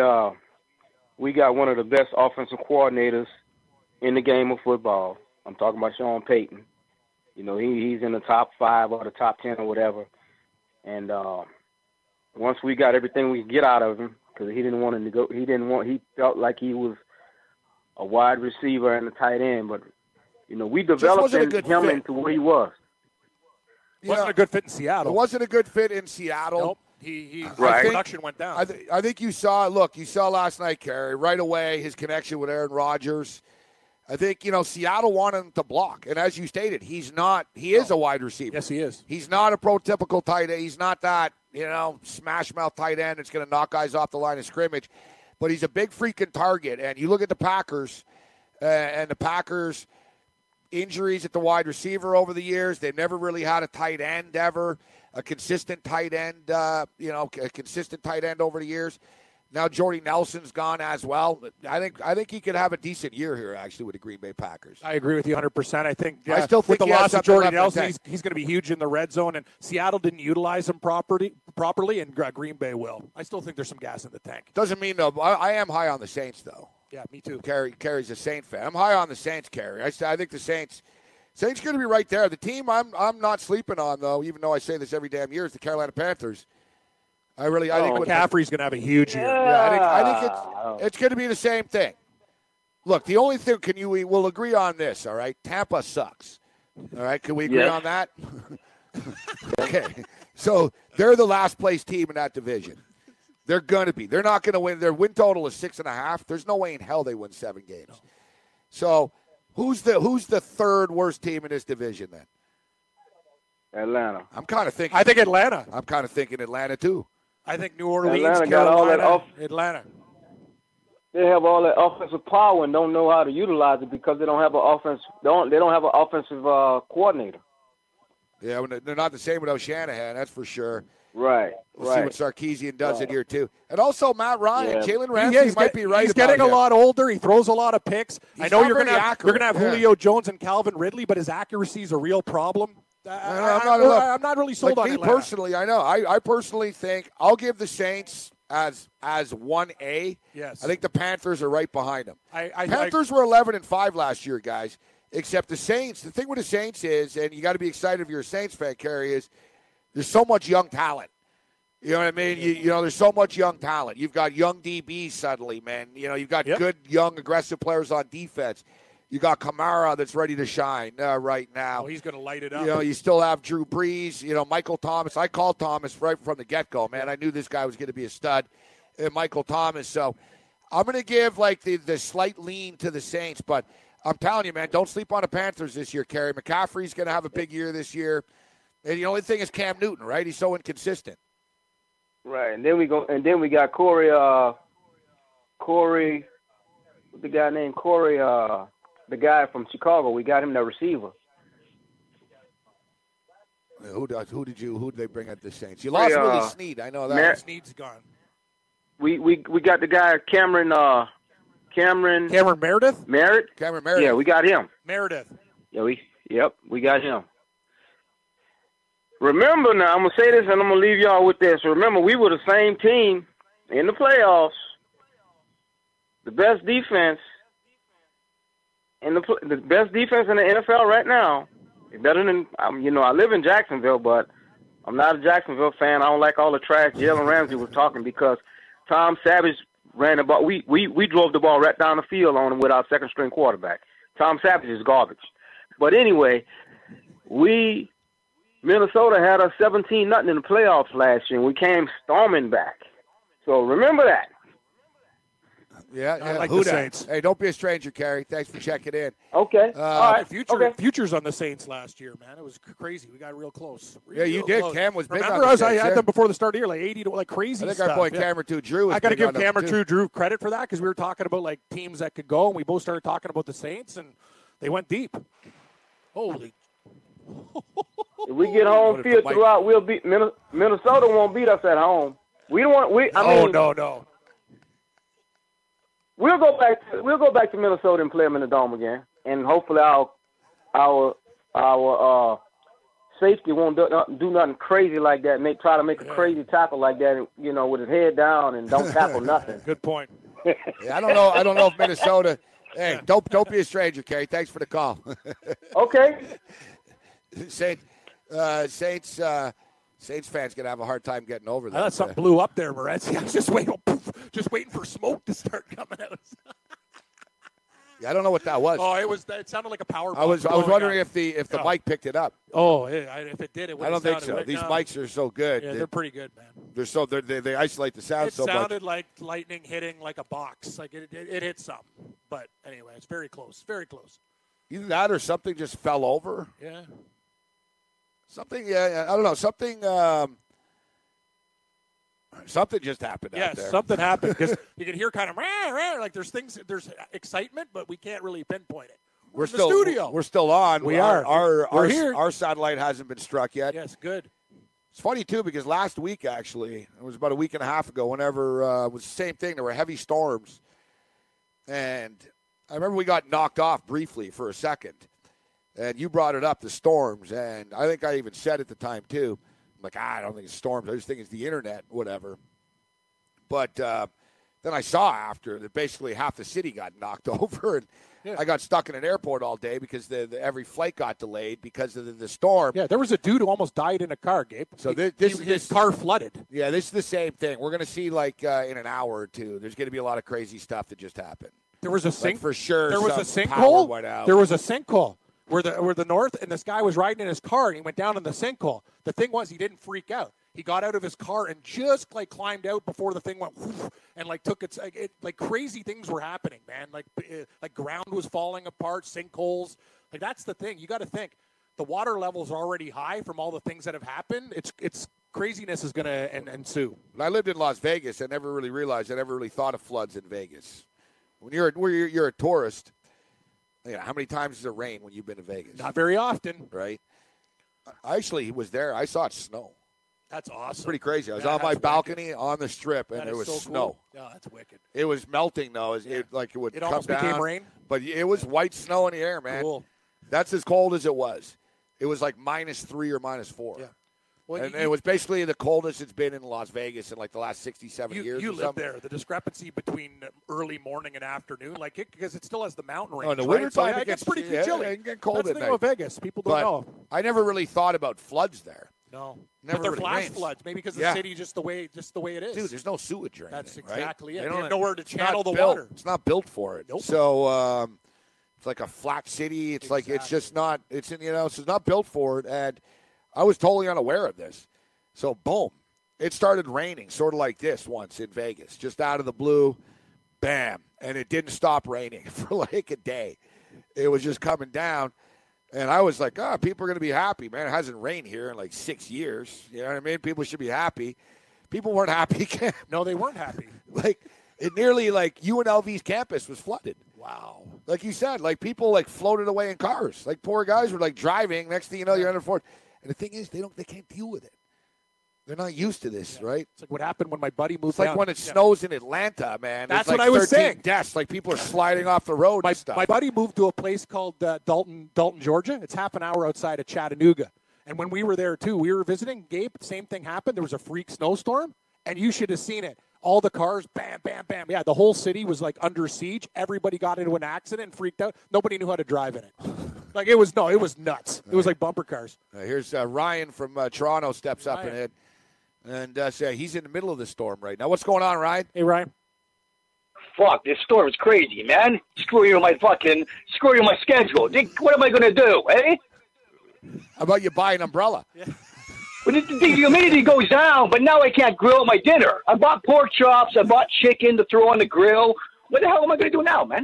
got one of the best offensive coordinators in the game of football. I'm talking about Sean Payton. You know, he's in the top 5 or the top 10 or whatever. And once we got everything we could get out of him, because he didn't want to go, he felt like he was a wide receiver and a tight end, but you know, we developed him into what he was. Wasn't a good fit in Seattle. It wasn't a good fit in Seattle. Nope. His production went down. I think you saw last night, Kerry, right away his connection with Aaron Rodgers. I think, you know, Seattle wanted him to block. And as you stated, he is a wide receiver. Yes, he is. He's not a prototypical tight end. He's not that, you know, smash mouth tight end that's going to knock guys off the line of scrimmage. But he's a big freaking target. And you look at the Packers, and the Packers' injuries at the wide receiver over the years. They've never really had a tight end ever, a consistent tight end, a consistent tight end over the years. Now Jordy Nelson's gone as well. I think he could have a decent year here, actually, with the Green Bay Packers. I agree with you 100%. I think I still think with the loss of Jordy Nelson, he's going to be huge in the red zone, and Seattle didn't utilize him properly, and Green Bay will. I still think there's some gas in the tank. Doesn't mean, though, I am high on the Saints, though. Yeah, me too. Carrie's a Saint fan. I'm high on the Saints, Carrie. I think the Saints going to be right there. The team I'm not sleeping on, though, even though I say this every damn year, is the Carolina Panthers. I think McCaffrey's going to have a huge year. Yeah, I think it's going to be the same thing. Look, the only thing we'll agree on this, all right? Tampa sucks. All right, can we agree on that? Okay. So they're the last place team in that division. They're going to be. They're not going to win. Their win total is 6.5. There's no way in hell they win 7 games. So who's the third worst team in this division then? Atlanta. I'm kind of thinking. I think Atlanta. I'm kind of thinking Atlanta too. I think New Orleans, Atlanta Carolina, got all that Atlanta. They have all that offensive power and don't know how to utilize it because they don't have an offense. They don't have an offensive coordinator. Yeah, they're not the same without Shanahan. That's for sure. Right. We'll see what Sarkisian does in year 2. And also Matt Ryan. Yeah. Jalen Ramsey might be right. He's getting a lot older. He throws a lot of picks. I know you're going to have Julio Jones and Calvin Ridley, but his accuracy is a real problem. I'm not really sold on me Atlanta. Personally, I know. I personally think I'll give the Saints as 1A. Yes. I think the Panthers are right behind them. Panthers were 11-5 last year, guys. Except the Saints. The thing with the Saints is, and you got to be excited if you're a Saints fan, Kerry, is there's so much young talent. You know what I mean? You know, there's so much young talent. You've got young DBs suddenly, man. You know, you've got good, young, aggressive players on defense. You got Kamara that's ready to shine right now. Oh, he's going to light it up. You know, you still have Drew Brees. You know, Michael Thomas. I called Thomas right from the get-go, man. I knew this guy was going to be a stud. Michael Thomas. So I'm going to give, like, the slight lean to the Saints. But I'm telling you, man, don't sleep on the Panthers this year, Kerry. McCaffrey's going to have a big year this year. And the only thing is Cam Newton, right? He's so inconsistent. Right, and then we got Corey, what's the guy named Corey, the guy from Chicago. We got him the receiver. Who did they bring at the Saints? You lost Willie Snead. I know that. Snead's gone. We got the guy Cameron Meredith. Cameron Meredith. Yeah, we got him. Meredith. Yeah, we got him. Remember now, I'm gonna say this and I'm gonna leave y'all with this. Remember, we were the same team in the playoffs. The best defense in the best defense in the NFL right now. Better than I live in Jacksonville, but I'm not a Jacksonville fan. I don't like all the trash Jalen Ramsey was talking because Tom Savage ran the ball. We drove the ball right down the field on him with our second string quarterback. Tom Savage is garbage. But anyway, Minnesota had us 17-0 in the playoffs last year, and we came storming back. So remember that. Yeah. I like the Saints. Hey, don't be a stranger, Kerry. Thanks for checking in. Okay. All right. Futures on the Saints last year, man. It was crazy. We got real close. You did. Close. Cam was big. Remember, I had them before the start of the year, like 80 to like crazy I think stuff. I point Cameron to Drew. I got to give Cameron Drew credit for that because we were talking about like teams that could go, and we both started talking about the Saints, and they went deep. Holy. If we get home field throughout, we'll beat Minnesota. Won't beat us at home. We don't want. No. We'll go back to Minnesota and play them in the Dome again, and hopefully our safety won't do nothing crazy like that. Try to make a crazy tackle like that, with his head down and don't tackle nothing. Good point. Yeah, I don't know if Minnesota. Hey, don't be a stranger, Kerry. Thanks for the call. Okay. Saints fans gonna have a hard time getting over that. I thought something blew up there, Moretz. I was just waiting for smoke to start coming out. Yeah, I don't know what that was. Oh, it sounded like a power. I was wondering if the mic picked it up. Oh, if it did, it would. I don't think so. These mics are so good. Yeah, they're pretty good, man. They isolate the sound so much. It sounded like lightning hitting like a box. Like it hit something. But anyway, it's very close. Very close. Either that or something just fell over. Yeah. Something. Yeah, I don't know. Something. Something just happened out there. Yes, something happened because you can hear kind of like there's excitement, but we can't really pinpoint it. We're in the studio. We're still on. We are. We're here. Our satellite hasn't been struck yet. Yes, good. It's funny too because last week actually, it was about a week and a half ago. Whenever it was the same thing, there were heavy storms, and I remember we got knocked off briefly for a second, and you brought it up, the storms, and I think I even said at the time too. I'm like, I don't think it's storms. I just think it's the internet, whatever. But then I saw after that basically half the city got knocked over, and I got stuck in an airport all day because every flight got delayed because of the storm. Yeah, there was a dude who almost died in a car, Gabe. So his car flooded. Yeah, this is the same thing. We're going to see, like, in an hour or two, there's going to be a lot of crazy stuff that just happened. There was a sink. For sure. There was a sinkhole. There was a sinkhole. Where the north, and this guy was riding in his car, and he went down in the sinkhole. The thing was, he didn't freak out. He got out of his car and just like climbed out before the thing went whoosh, and like took its like crazy things were happening, man. Like ground was falling apart, sinkholes. Like that's the thing. You got to think the water levels are already high from all the things that have happened. It's craziness is going to ensue. When I lived in Las Vegas, I never really realized. I never really thought of floods in Vegas. When you're a tourist. Yeah, how many times does it rain when you've been to Vegas? Not very often. Right? I actually was there. I saw it snow. That's awesome. It's pretty crazy. I was on my balcony on the strip, and there was snow. Cool. Oh, that's wicked. It was melting, though. It would it come almost down. Became rain? But it was white snow in the air, man. Cool. That's as cold as it was. It was like -3 or -4. Yeah. Well, and it was basically the coldest it's been in Las Vegas in like the last 67 years. You live there. The discrepancy between early morning and afternoon, because it still has the mountain range. Oh, in the wintertime, it gets pretty chilly. It can get cold That's at the night. thing about Vegas. People don't know. I never really thought about floods there. No, never but they're really flash rains. floods. Maybe because the city just the way it is. Dude, there's no sewage or anything. That's exactly right? it. They have nowhere to channel the built. water. It's not built for it. Nope. So it's like a flat city. It's like it's just not. It's in so it's not built for it. And I was totally unaware of this. So, boom, it started raining, sort of like this once in Vegas, just out of the blue, bam, and it didn't stop raining for like a day. It was just coming down, and I was like, people are going to be happy, man. It hasn't rained here in like 6 years. You know what I mean? People should be happy. People weren't happy. No, they weren't happy. It nearly, UNLV's campus was flooded. Wow. Like you said, people, floated away in cars. Like, poor guys were, driving. Next thing you know, you're under Ford. And the thing is, they can't deal with it. They're not used to this, right? It's like what happened when my buddy moved. It's like when it snows in Atlanta, man. That's what I was saying. Deaths, people are sliding off the road and stuff. My buddy moved to a place called Dalton, Georgia. It's half an hour outside of Chattanooga. And when we were there, too, we were visiting. Gabe, same thing happened. There was a freak snowstorm, and you should have seen it. All the cars, bam, bam, bam. Yeah, the whole city was, under siege. Everybody got into an accident and freaked out. Nobody knew how to drive in it. It was nuts. It was like bumper cars. Here's Ryan from Toronto steps up and he's in the middle of the storm right now. What's going on, Ryan? Hey, Ryan. Fuck, this storm is crazy, man. Screw you my schedule. What am I going to do, eh? How about you buy an umbrella? Yeah. But the humidity goes down, but now I can't grill my dinner. I bought pork chops. I bought chicken to throw on the grill. What the hell am I going to do now, man?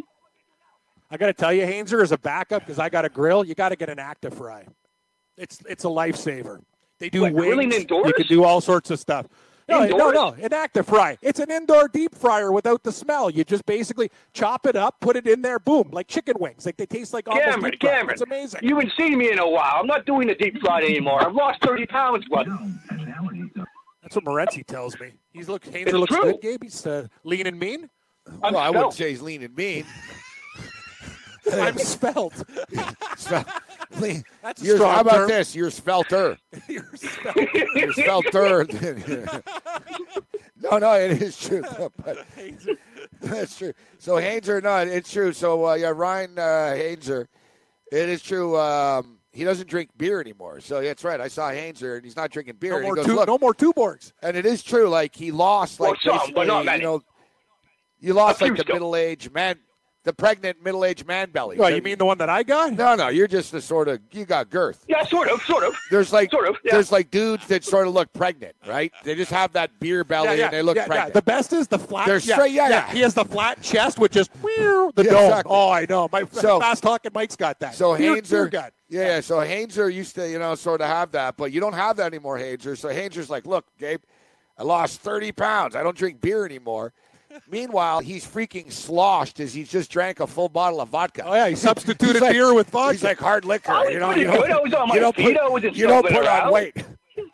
I got to tell you, Hainzer, as a backup, because I got a grill, you got to get an Actifry. It's a lifesaver. They do wings. Grilling indoors? You can do all sorts of stuff. No, an Actifry. It's an indoor deep fryer without the smell. You just basically chop it up, put it in there, boom, like chicken wings. They taste like almost deep fried. Cameron, it's amazing. You haven't seen me in a while. I'm not doing the deep fried anymore. I've lost 30 pounds, brother. That's what Morency tells me. Hainzer looks true. good, Gabe. He's lean and mean. Well, I wouldn't say he's lean and mean. I'm svelte. That's a You're, strong how about term. this? You're spelter. You're spelter. You're spelter. No, it is true. But that's true. So Hainzer, no, it's true. So Ryan Hainzer, it is true. He doesn't drink beer anymore. So that's right. I saw Hainzer, and he's not drinking beer. No and he more, goes, look, no more Tuborgs. and it is true. Like he lost, like Well, some, basically, but not many. you lost A few like the still. middle-aged man, the pregnant middle-aged man belly. Oh, you mean the one that I got? No, you're just the sort of, you got girth. Yeah, sort of. There's like Sort of, yeah. there's like dudes that sort of look pregnant, right? They just have that beer belly and they look pregnant. The best is the flat. They're straight, yeah. He has the flat chest with just the Yeah, dome. exactly. Oh, I know. My So- fast talking Mike's got that. So Beer Hainzer, gut. yeah. So Hainzer used to, sort of have that, but you don't have that anymore, Hainzer. So Hainzer's like, look, Gabe, I lost 30 pounds. I don't drink beer anymore. Meanwhile, he's freaking sloshed as he's just drank a full bottle of vodka. Oh yeah, he substituted He's like- beer with vodka. He's like hard liquor. I was You know, pretty you don't, good. I was on my you don't feet. put, I was just you don't jumping put on around. weight.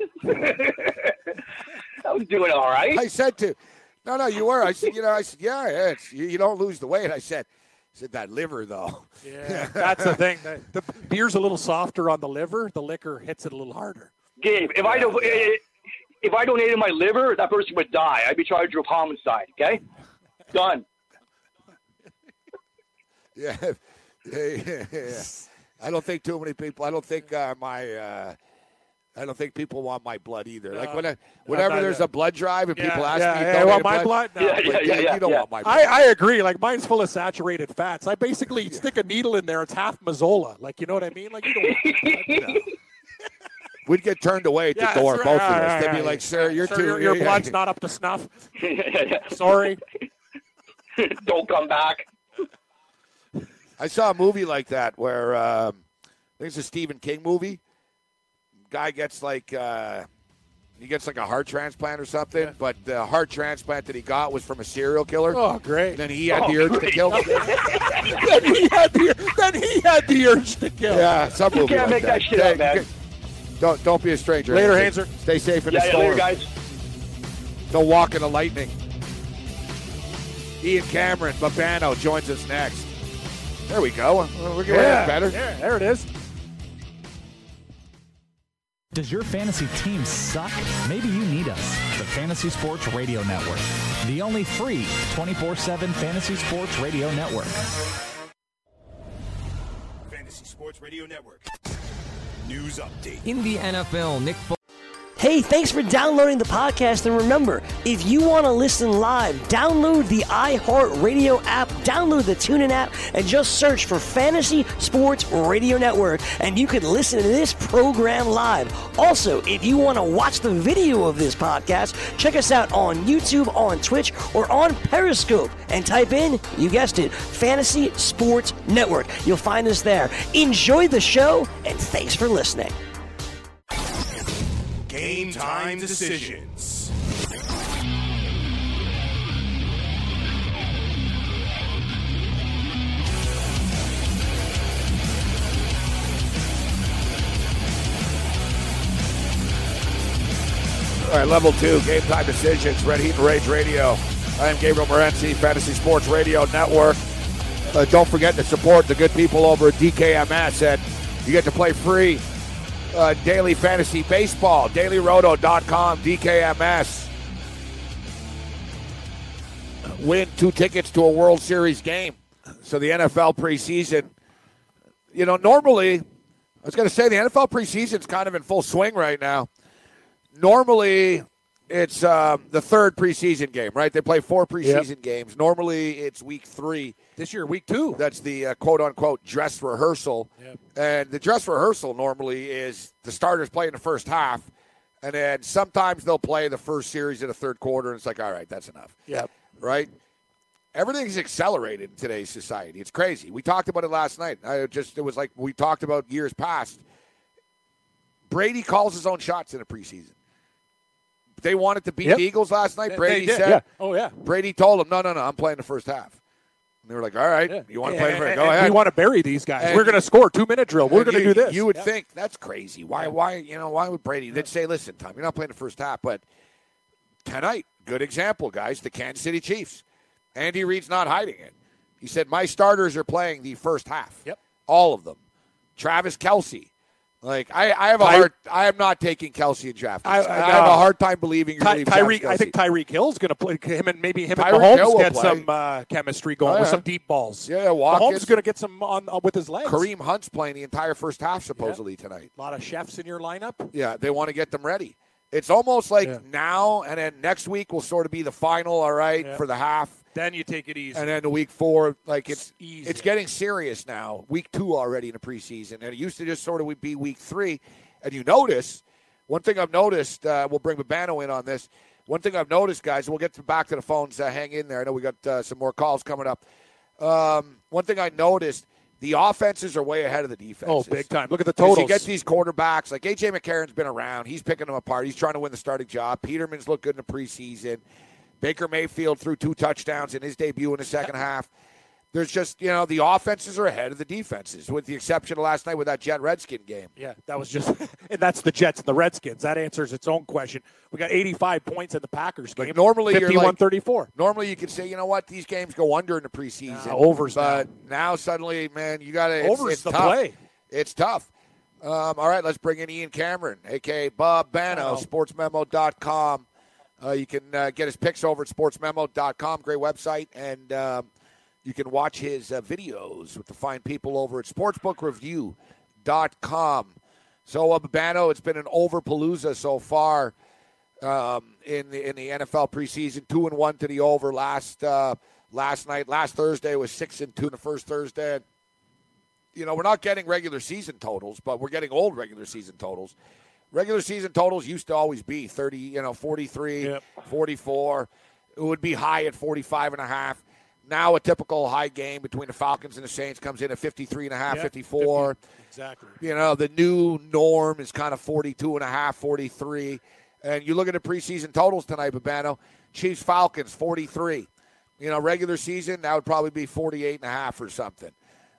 I was doing all right. I said to, no, you were. I said, yeah, it's, you don't lose the weight. I said that liver though. Yeah, that's the thing. The beer's a little softer on the liver. The liquor hits it a little harder. Gabe, if I donated my liver, that person would die. I'd be charged with homicide. Okay, done. Yeah. I don't think too many people. I don't think I don't think people want my blood either. Like whenever not there's that. a blood drive and people ask me, Hey, want my blood? No. Yeah, Like, you don't want my blood. I agree. Like mine's full of saturated fats. I basically stick a needle in there. It's half Mazzola. Like you know what I mean? Like you don't. Want my blood. We'd get turned away at the Yeah, door, that's both right. of us. Right, They'd be right. like, "Sir, you're Sir, too. your blood's not up to snuff. Sorry." Don't come back. I saw a movie like that where I think it's a Stephen King movie. Guy gets like a heart transplant or something, but the heart transplant that he got was from a serial killer. Oh, great. And then he had the urge to kill. then he had the urge to kill. Yeah, some movie can't like make that shit up, man. Don't be a stranger. Later, Hainzer. Hainzer. Stay safe in the Yeah, storm. later, guys. Don't walk in the lightning. Ian Cameron, Babano joins us next. There we go. We're getting better. Yeah, there it is. Does your fantasy team suck? Maybe you need us, the Fantasy Sports Radio Network, the only free 24/7 Fantasy Sports Radio Network. Fantasy Sports Radio Network. News update. In the NFL, Nick Hey, thanks for downloading the podcast. And remember, if you want to listen live, download the iHeartRadio app, download the TuneIn app, and just search for Fantasy Sports Radio Network, and you can listen to this program live. Also, if you want to watch the video of this podcast, check us out on YouTube, on Twitch, or on Periscope, and type in, you guessed it, Fantasy Sports Network. You'll find us there. Enjoy the show, and thanks for listening. Game time decisions. All right, level 2, game time decisions, Red Heat and Rage Radio. I am Gabriel Morency, Fantasy Sports Radio Network. Don't forget to support the good people over at DKMS, and you get to play free daily fantasy baseball, dailyroto.com, DKMS. Win 2 tickets to a World Series game. So the NFL preseason, normally, I was going to say the NFL preseason's kind of in full swing right now. Normally, it's the 3rd preseason game, right? They play 4 preseason games. Normally, it's week 3. This year, week 2. That's the quote-unquote dress rehearsal. Yep. And the dress rehearsal normally is the starters play in the first half, and then sometimes they'll play the first series in the 3rd quarter, and it's like, all right, that's enough. Yep. Right? Everything's accelerated in today's society. It's crazy. We talked about it last night. It was like we talked about years past. Brady calls his own shots in the preseason. They wanted to beat the Eagles last night. Brady They did, said, yeah. Oh, yeah. Brady told him, no, I'm playing the first half. And they were like, all right, you want to play the first? Go and ahead. We want to bury these guys. And We're going to score 2-minute drill. We're going to do this. You would think that's crazy. Why would Brady? They'd say, listen, Tom, you're not playing the first half. But tonight, good example, guys, the Kansas City Chiefs. Andy Reid's not hiding it. He said, my starters are playing the first half. Yep. All of them. Travis Kelce. Like I am not taking Kelce in draft. I have a hard time believing you're going to leave I think Tyreek Hill's going to play him, and maybe him Tyreek and Hill Mahomes get play. some chemistry going with some deep balls. Yeah, Watkins. Mahomes is going to get some on with his legs. Kareem Hunt's playing the entire first half supposedly tonight. A lot of chefs in your lineup. Yeah, they want to get them ready. It's almost like now and then next week will sort of be the final. All right, for the half. Then you take it easy. And then the week 4, like it's easy. It's getting serious now. Week 2 already in the preseason, and it used to just sort of be week 3. And you notice, one thing I've noticed, we'll bring Babano in on this. One thing I've noticed, guys, we'll get back to the phones. Hang in there. I know we got some more calls coming up. One thing I noticed, the offenses are way ahead of the defenses. Oh, big time. Look at the totals. You get these quarterbacks, like A.J. McCarron's been around. He's picking them apart. He's trying to win the starting job. Peterman's looked good in the preseason. Baker Mayfield threw 2 touchdowns in his debut in the second half. There's just, the offenses are ahead of the defenses, with the exception of last night with that Jet-Redskin game. Yeah, that was just – and that's the Jets and the Redskins. That answers its own question. We got 85 points in the Packers game. But normally 51-34. Normally you could say, you know what, these games go under in the preseason. Overs But now suddenly, man, you got to – Overs it's the tough. play. It's tough. All right, let's bring in Ian Cameron, a.k.a. Bob Bano, sportsmemo.com. You can get his picks over at sportsmemo.com. Great website. And you can watch his videos with the fine people over at sportsbookreview.com. So, Babano, it's been an overpalooza so far in the NFL preseason. 2-1 to the over last night. Last Thursday was 6-2 the first Thursday. We're not getting regular season totals, but we're getting old regular season totals. Regular season totals used to always be 43, 44. It would be high at 45.5. Now a typical high game between the Falcons and the Saints comes in at 53.5, 54. Exactly. The new norm is kind of 42.5, 43. And you look at the preseason totals tonight, Babano. Chiefs-Falcons, 43. Regular season, that would probably be 48.5 or something.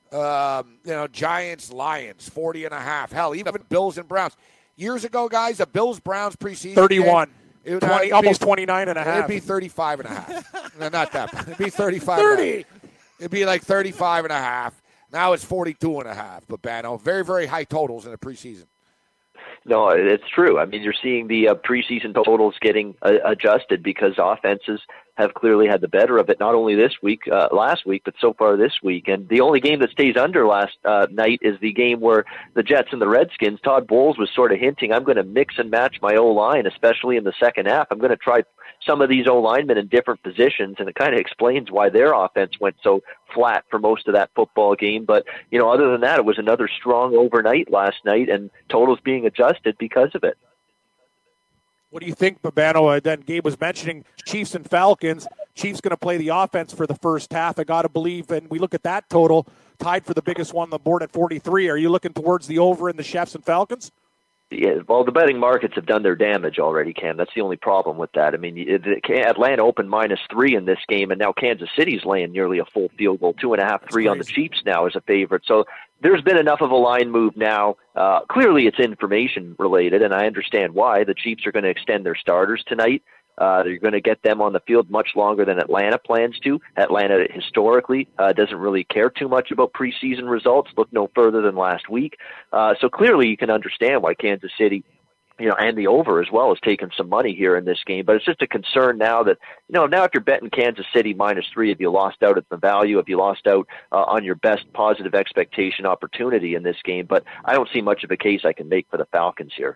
Giants-Lions, 40.5. Hell, even Bills and Browns. Years ago, guys, a Bills-Browns preseason 31. Game, it would 20, almost 29.5. It'd be 35.5. No, not that. It'd be 35. 30. It'd be like 35.5. Now it's 42.5. Babano, very, very high totals in the preseason. No, it's true. I mean, you're seeing the preseason totals getting adjusted because offenses have clearly had the better of it, not only last week, but so far this week. And the only game that stays under last night is the game where the Jets and the Redskins, Todd Bowles was sort of hinting, I'm going to mix and match my O-line, especially in the second half. I'm going to try some of these O-linemen in different positions, and it kind of explains why their offense went so flat for most of that football game. But, other than that, it was another strong overnight last night, and totals being adjusted because of it. What do you think, Babano? Then Gabe was mentioning Chiefs and Falcons. Chiefs going to play the offense for the first half. I got to believe, and we look at that total, tied for the biggest one on the board at 43. Are you looking towards the over in the Chiefs and Falcons? Yeah, well, the betting markets have done their damage already, Cam. That's the only problem with that. I mean, Atlanta opened -3 in this game, and now Kansas City's laying nearly a full field goal, 2.5, 3 on the Chiefs now as a favorite. So there's been enough of a line move now. Clearly, it's information related, and I understand why. The Chiefs are going to extend their starters tonight. They're going to get them on the field much longer than Atlanta plans to. Atlanta historically doesn't really care too much about preseason results. Look no further than last week. So clearly you can understand why Kansas City, and the over as well, has taken some money here in this game. But it's just a concern now that, now if you're betting Kansas City -3, have you lost out at the value? Have you lost out on your best positive expectation opportunity in this game? But I don't see much of a case I can make for the Falcons here.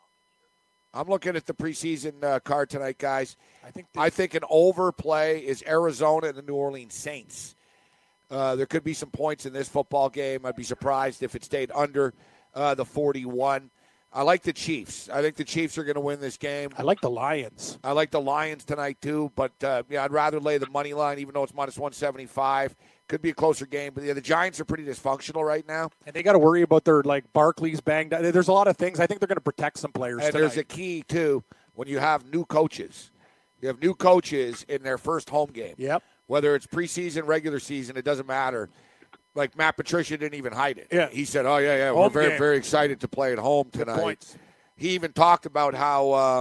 I'm looking at the preseason card tonight, guys. I think an overplay is Arizona and the New Orleans Saints. There could be some points in this football game. I'd be surprised if it stayed under the 41. I like the Chiefs. I think the Chiefs are going to win this game. I like the Lions. I like the Lions tonight, too. But, I'd rather lay the money line, even though it's -175. Could be a closer game. But, the Giants are pretty dysfunctional right now. And they got to worry about their, Barkley's banged out. There's a lot of things. I think they're going to protect some players and tonight. There's a key, too, when you have new coaches. You have new coaches in their first home game. Yep. Whether it's preseason, regular season, it doesn't matter. Like Matt Patricia didn't even hide it. Yeah. He said, we're very, very excited to play at home tonight. Good points. He even talked about how,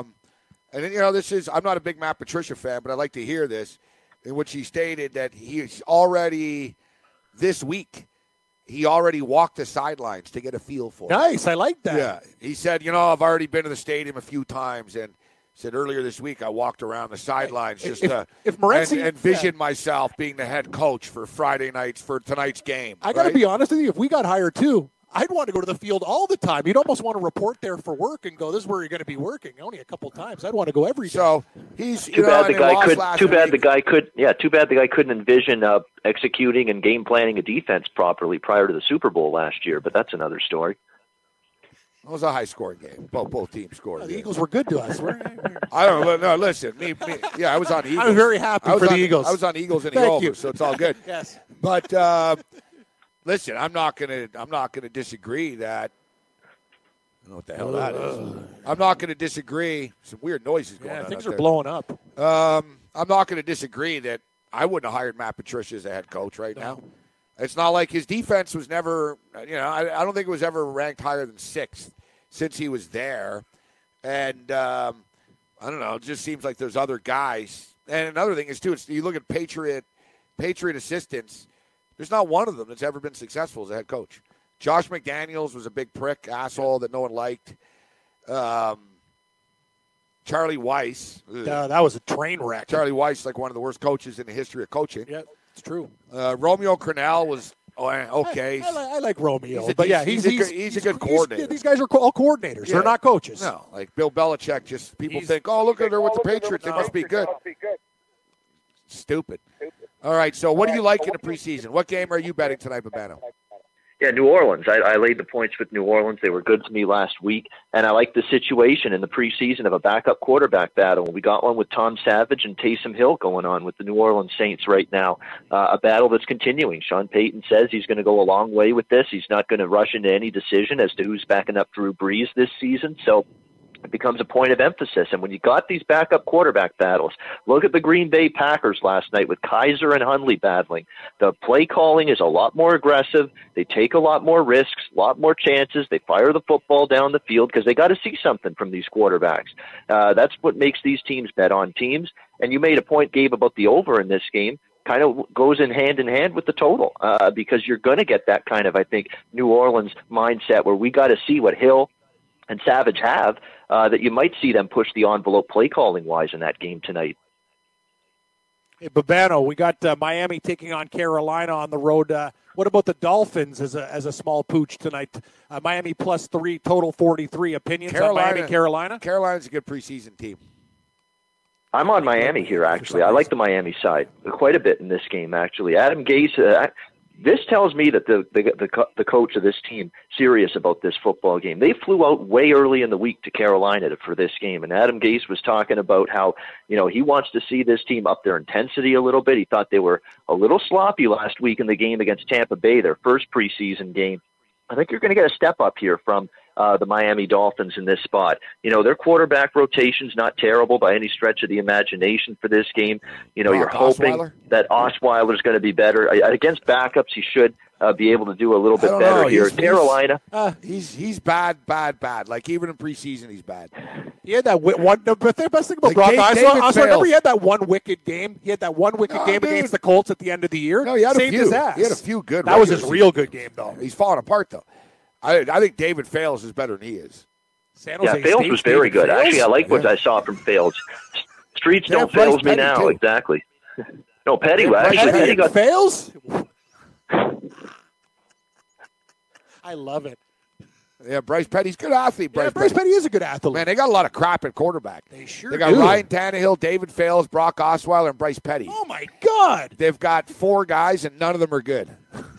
I'm not a big Matt Patricia fan, but I like to hear this, in which he stated that he's already this week he already walked the sidelines to get a feel for it. Nice. I like that. Yeah. He said, I've already been to the stadium a few times, and said earlier this week I walked around the sidelines just to envision myself being the head coach for Friday nights for tonight's game. I got to be honest with you. If we got hired too, I'd want to go to the field all the time. You'd almost want to report there for work and go, this is where you're going to be working. Only a couple times. I'd want to go every day. So he's too bad the guy couldn't envision executing and game planning a defense properly prior to the Super Bowl last year. But that's another story. It was a high-scoring game. Both teams scored. The Eagles were good to us. I don't know. No, listen. I was on Eagles. I was very happy for the Eagles. I was on Eagles and the over, so it's all good. Yes. But listen, I'm not gonna disagree that. I don't know what the hell that is. I'm not gonna disagree. Some weird noises going on. Things are blowing up. I'm not gonna disagree that I wouldn't have hired Matt Patricia as a head coach right now. It's not like his defense was never. I don't think it was ever ranked higher than 6th since he was there. And I don't know. It just seems like there's other guys. And another thing is, too, you look at Patriot assistants, there's not one of them that's ever been successful as a head coach. Josh McDaniels was a big prick, asshole that no one liked. Charlie Weiss. That was a train wreck. Charlie Weiss, like one of the worst coaches in the history of coaching. Yeah, it's true. Romeo Crennel was okay. I like Romeo, he's a good coordinator. These guys are all coordinators. Yeah. They're not coaches. No, like Bill Belichick. Just people think, look at her with the Patriots. They must be good. Stupid. All right. So, what do you like in the preseason? What game are you betting tonight, Babano? Yeah, New Orleans. I laid the points with New Orleans. They were good to me last week. And I like the situation in the preseason of a backup quarterback battle. We got one with Tom Savage and Taysom Hill going on with the New Orleans Saints right now. A battle that's continuing. Sean Payton says he's going to go a long way with this. He's not going to rush into any decision as to who's backing up Drew Brees this season. So it becomes a point of emphasis. And when you got these backup quarterback battles, look at the Green Bay Packers last night with Kaiser and Hundley battling. The play calling is a lot more aggressive. They take a lot more risks, a lot more chances. They fire the football down the field because they got to see something from these quarterbacks. That's what makes these teams bet on teams. And you made a point, Gabe, about the over in this game. Kind of goes in hand with the total because you're going to get that kind of, I think, New Orleans mindset where we got to see what Hill and Savage have, that you might see them push the envelope play calling wise in that game tonight. Hey, Babano, we got Miami taking on Carolina on the road. What about the Dolphins as a small pooch tonight? Miami +3, total 43. Opinions on Miami, Carolina? Carolina's a good preseason team. I'm on Miami here, actually. I like the Miami side quite a bit in this game, actually. Adam Gase, this tells me that the coach of this team serious about this football game. They flew out way early in the week to Carolina for this game, and Adam Gase was talking about how he wants to see this team up their intensity a little bit. He thought they were a little sloppy last week in the game against Tampa Bay, their first preseason game. I think you're going to get a step up here from the Miami Dolphins in this spot. Their quarterback rotation's not terrible by any stretch of the imagination for this game. You're hoping that Osweiler's going to be better. Against backups, he should be able to do a little bit better here. Carolina. He's bad. Like, even in preseason, he's bad. He had that one. But the best thing about Brock Osweiler, remember he had that one wicked game? He had that one wicked game against the Colts at the end of the year? No, he had Saved a few. his ass. He had a few good That was his real good game, though. He's falling apart, though. I think David Fales is better than he is. Fales was very good. Actually, I like what I saw from Fales. Streets don't fails me now. Too. Exactly. No, Petty. Petty got Fales. I love it. Yeah, Bryce Petty's a good athlete. Bryce Petty is a good athlete. Man, they got a lot of crap at quarterback. They sure do. They got Ryan Tannehill, David Fales, Brock Osweiler, and Bryce Petty. Oh, my God. They've got 4 guys, and none of them are good.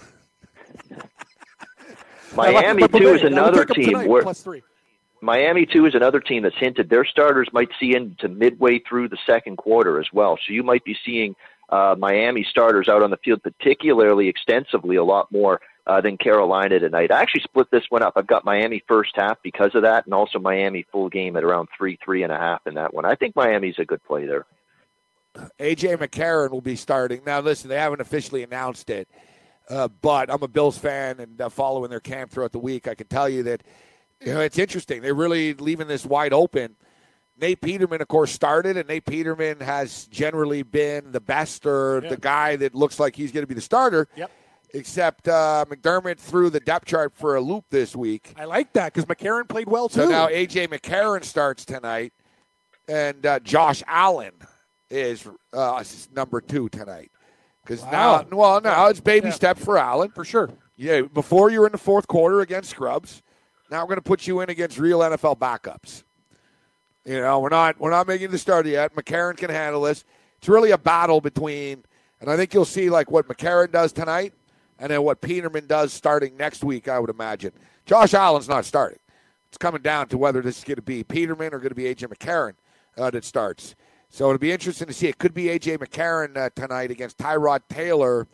Miami, too, is another team where Miami, too, is another team that's hinted their starters might see into midway through the second quarter as well. So you might be seeing Miami starters out on the field particularly extensively, a lot more than Carolina tonight. I actually split this one up. I've got Miami first half because of that, and also Miami full game at around 3.5 in that one. I think Miami's a good play there. A.J. McCarron will be starting. Now, listen, they haven't officially announced it. But I'm a Bills fan and following their camp throughout the week. I can tell you that it's interesting. They're really leaving this wide open. Nate Peterman, of course, started, and Nate Peterman has generally been the best or the guy that looks like he's going to be the starter. Yep. except McDermott threw the depth chart for a loop this week. I like that because McCarron played well, too. So now A.J. McCarron starts tonight, and Josh Allen is number 2 tonight. Because now it's baby steps for Allen. For sure. Yeah, before you're in the fourth quarter against scrubs. Now we're going to put you in against real NFL backups. You know, we're not making the start yet. McCarron can handle this. It's really a battle between, and I think you'll see like what McCarron does tonight and then what Peterman does starting next week, I would imagine. Josh Allen's not starting. It's coming down to whether this is going to be Peterman or going to be A.J. McCarron that starts. So it'll be interesting to see. It could be A.J. McCarron tonight against Tyrod Taylor.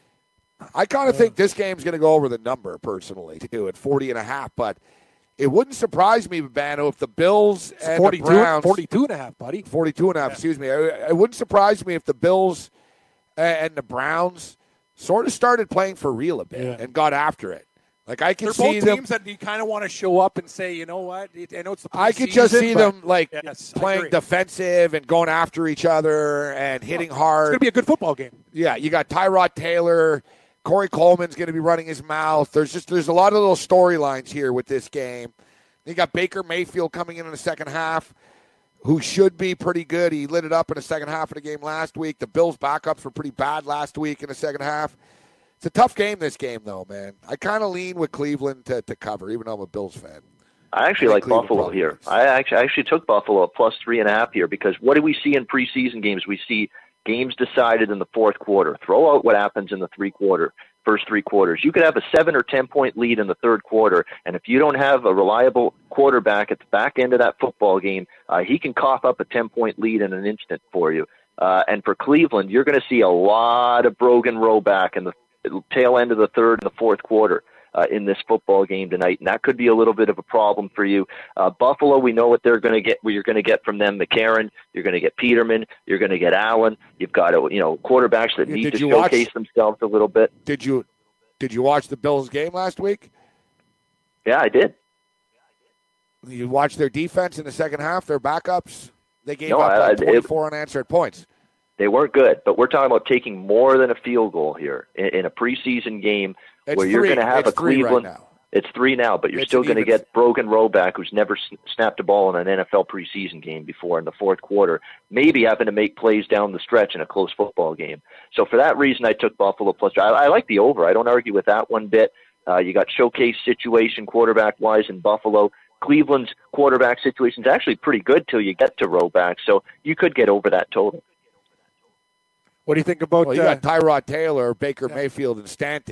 I kind of think this game's going to go over the number, personally, too, at 40.5. But it wouldn't surprise me, Babano, if the Bills and 42, the Browns... 42.5, buddy. 42.5, excuse me. It wouldn't surprise me if the Bills and the Browns sort of started playing for real a bit and got after it. Like, I can They're see both them... teams that you kind of want to show up and say, you know what, I know it's the preseason, I could just see them, like, yes, playing defensive and going after each other and hitting hard. It's going to be a good football game. Yeah, you got Tyrod Taylor... Corey Coleman's going to be running his mouth. There's a lot of little storylines here with this game. You got Baker Mayfield coming in the second half, who should be pretty good. He lit it up in the second half of the game last week. The Bills' backups were pretty bad last week in the second half. It's a tough game, this game, though, man. I kind of lean with Cleveland to cover, even though I'm a Bills fan. I actually like Buffalo here. I actually took Buffalo at plus 3.5 here because what do we see in preseason games? We see games decided in the fourth quarter. Throw out what happens in the first 3 quarters. You could have a 7 or 10 point lead in the third quarter, and if you don't have a reliable quarterback at the back end of that football game, he can cough up a 10-point lead in an instant for you. And for Cleveland, you're going to see a lot of Brogan row back in the tail end of the third and the fourth quarter in this football game tonight, and that could be a little bit of a problem for you. Buffalo, we know what they're going to get. What you're going to get from them: McCarron. You're going to get Peterman. You're going to get Allen. You've got quarterbacks that need to showcase themselves a little bit. Did you watch the Bills game last week? Yeah, I did. You watched their defense in the second half. Their backups. They gave up 24 unanswered points. They weren't good, but we're talking about taking more than a field goal here in a preseason game where you're going to have a Cleveland. Right now. It's 3 now, but you're still going to get Brogan Roback, who's never snapped a ball in an NFL preseason game before in the fourth quarter, maybe having to make plays down the stretch in a close football game. So for that reason, I took Buffalo plus. I like the over. I don't argue with that one bit. You got showcase situation quarterback-wise in Buffalo. Cleveland's quarterback situation is actually pretty good till you get to Roback, so you could get over that total. What do you think about... Well, you got Tyrod Taylor, Baker Mayfield, and Stanton.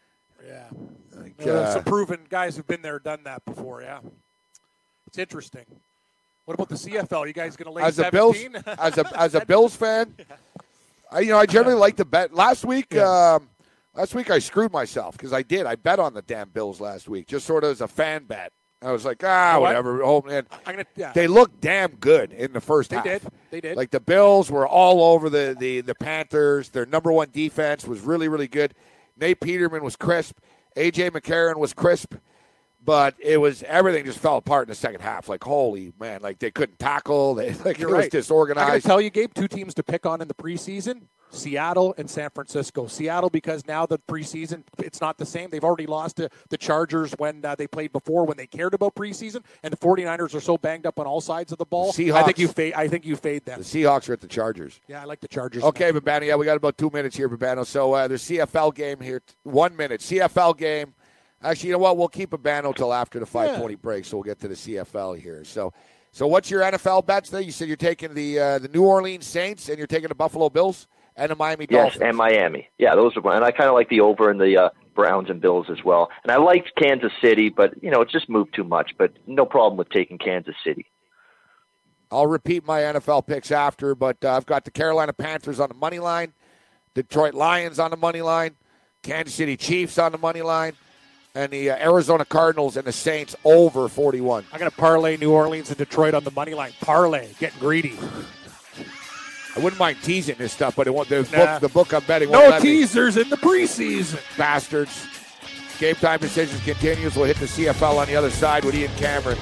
Yeah. Some proven guys who've been there, done that before, yeah. It's interesting. What about the CFL? You guys going to lay 17? As a Bills fan, I generally like to bet. Last week I screwed myself because I bet on the damn Bills last week, just sort of as a fan bet. I was like, whatever. Oh, man. They looked damn good in the first half. They did. Like the Bills were all over the Panthers. Their number one defense was really, really good. Nate Peterman was crisp. A.J. McCarron was crisp. But everything just fell apart in the second half. Like, holy man, like they couldn't tackle. It was disorganized. I got to tell you, Gabe, 2 teams to pick on in the preseason. Seattle and San Francisco. Seattle, because now the preseason, it's not the same. They've already lost to the Chargers when they played before, when they cared about preseason, and the 49ers are so banged up on all sides of the ball. Seahawks, I think you fade them. The Seahawks are at the Chargers. Yeah, I like the Chargers. Okay, Babano, we got about 2 minutes here, Babano. So the CFL game here, 1 minute. CFL game. Actually, you know what? We'll keep Babano till after the 5:20 break, so we'll get to the CFL here. So what's your NFL bets there? You said you're taking the New Orleans Saints and you're taking the Buffalo Bills? And the Miami Dolphins. Yes, and Miami. Yeah, those are. And I kind of like the over in the Browns and Bills as well. And I liked Kansas City, but it just moved too much. But no problem with taking Kansas City. I'll repeat my NFL picks after, but I've got the Carolina Panthers on the money line, Detroit Lions on the money line, Kansas City Chiefs on the money line, and the Arizona Cardinals and the Saints over 41. I'm going to parlay New Orleans and Detroit on the money line. Parlay, getting greedy. I wouldn't mind teasing this stuff, but the book I'm betting won't let teasers in the preseason. Bastards. Game Time Decisions continues. We'll hit the CFL on the other side with Ian Cameron.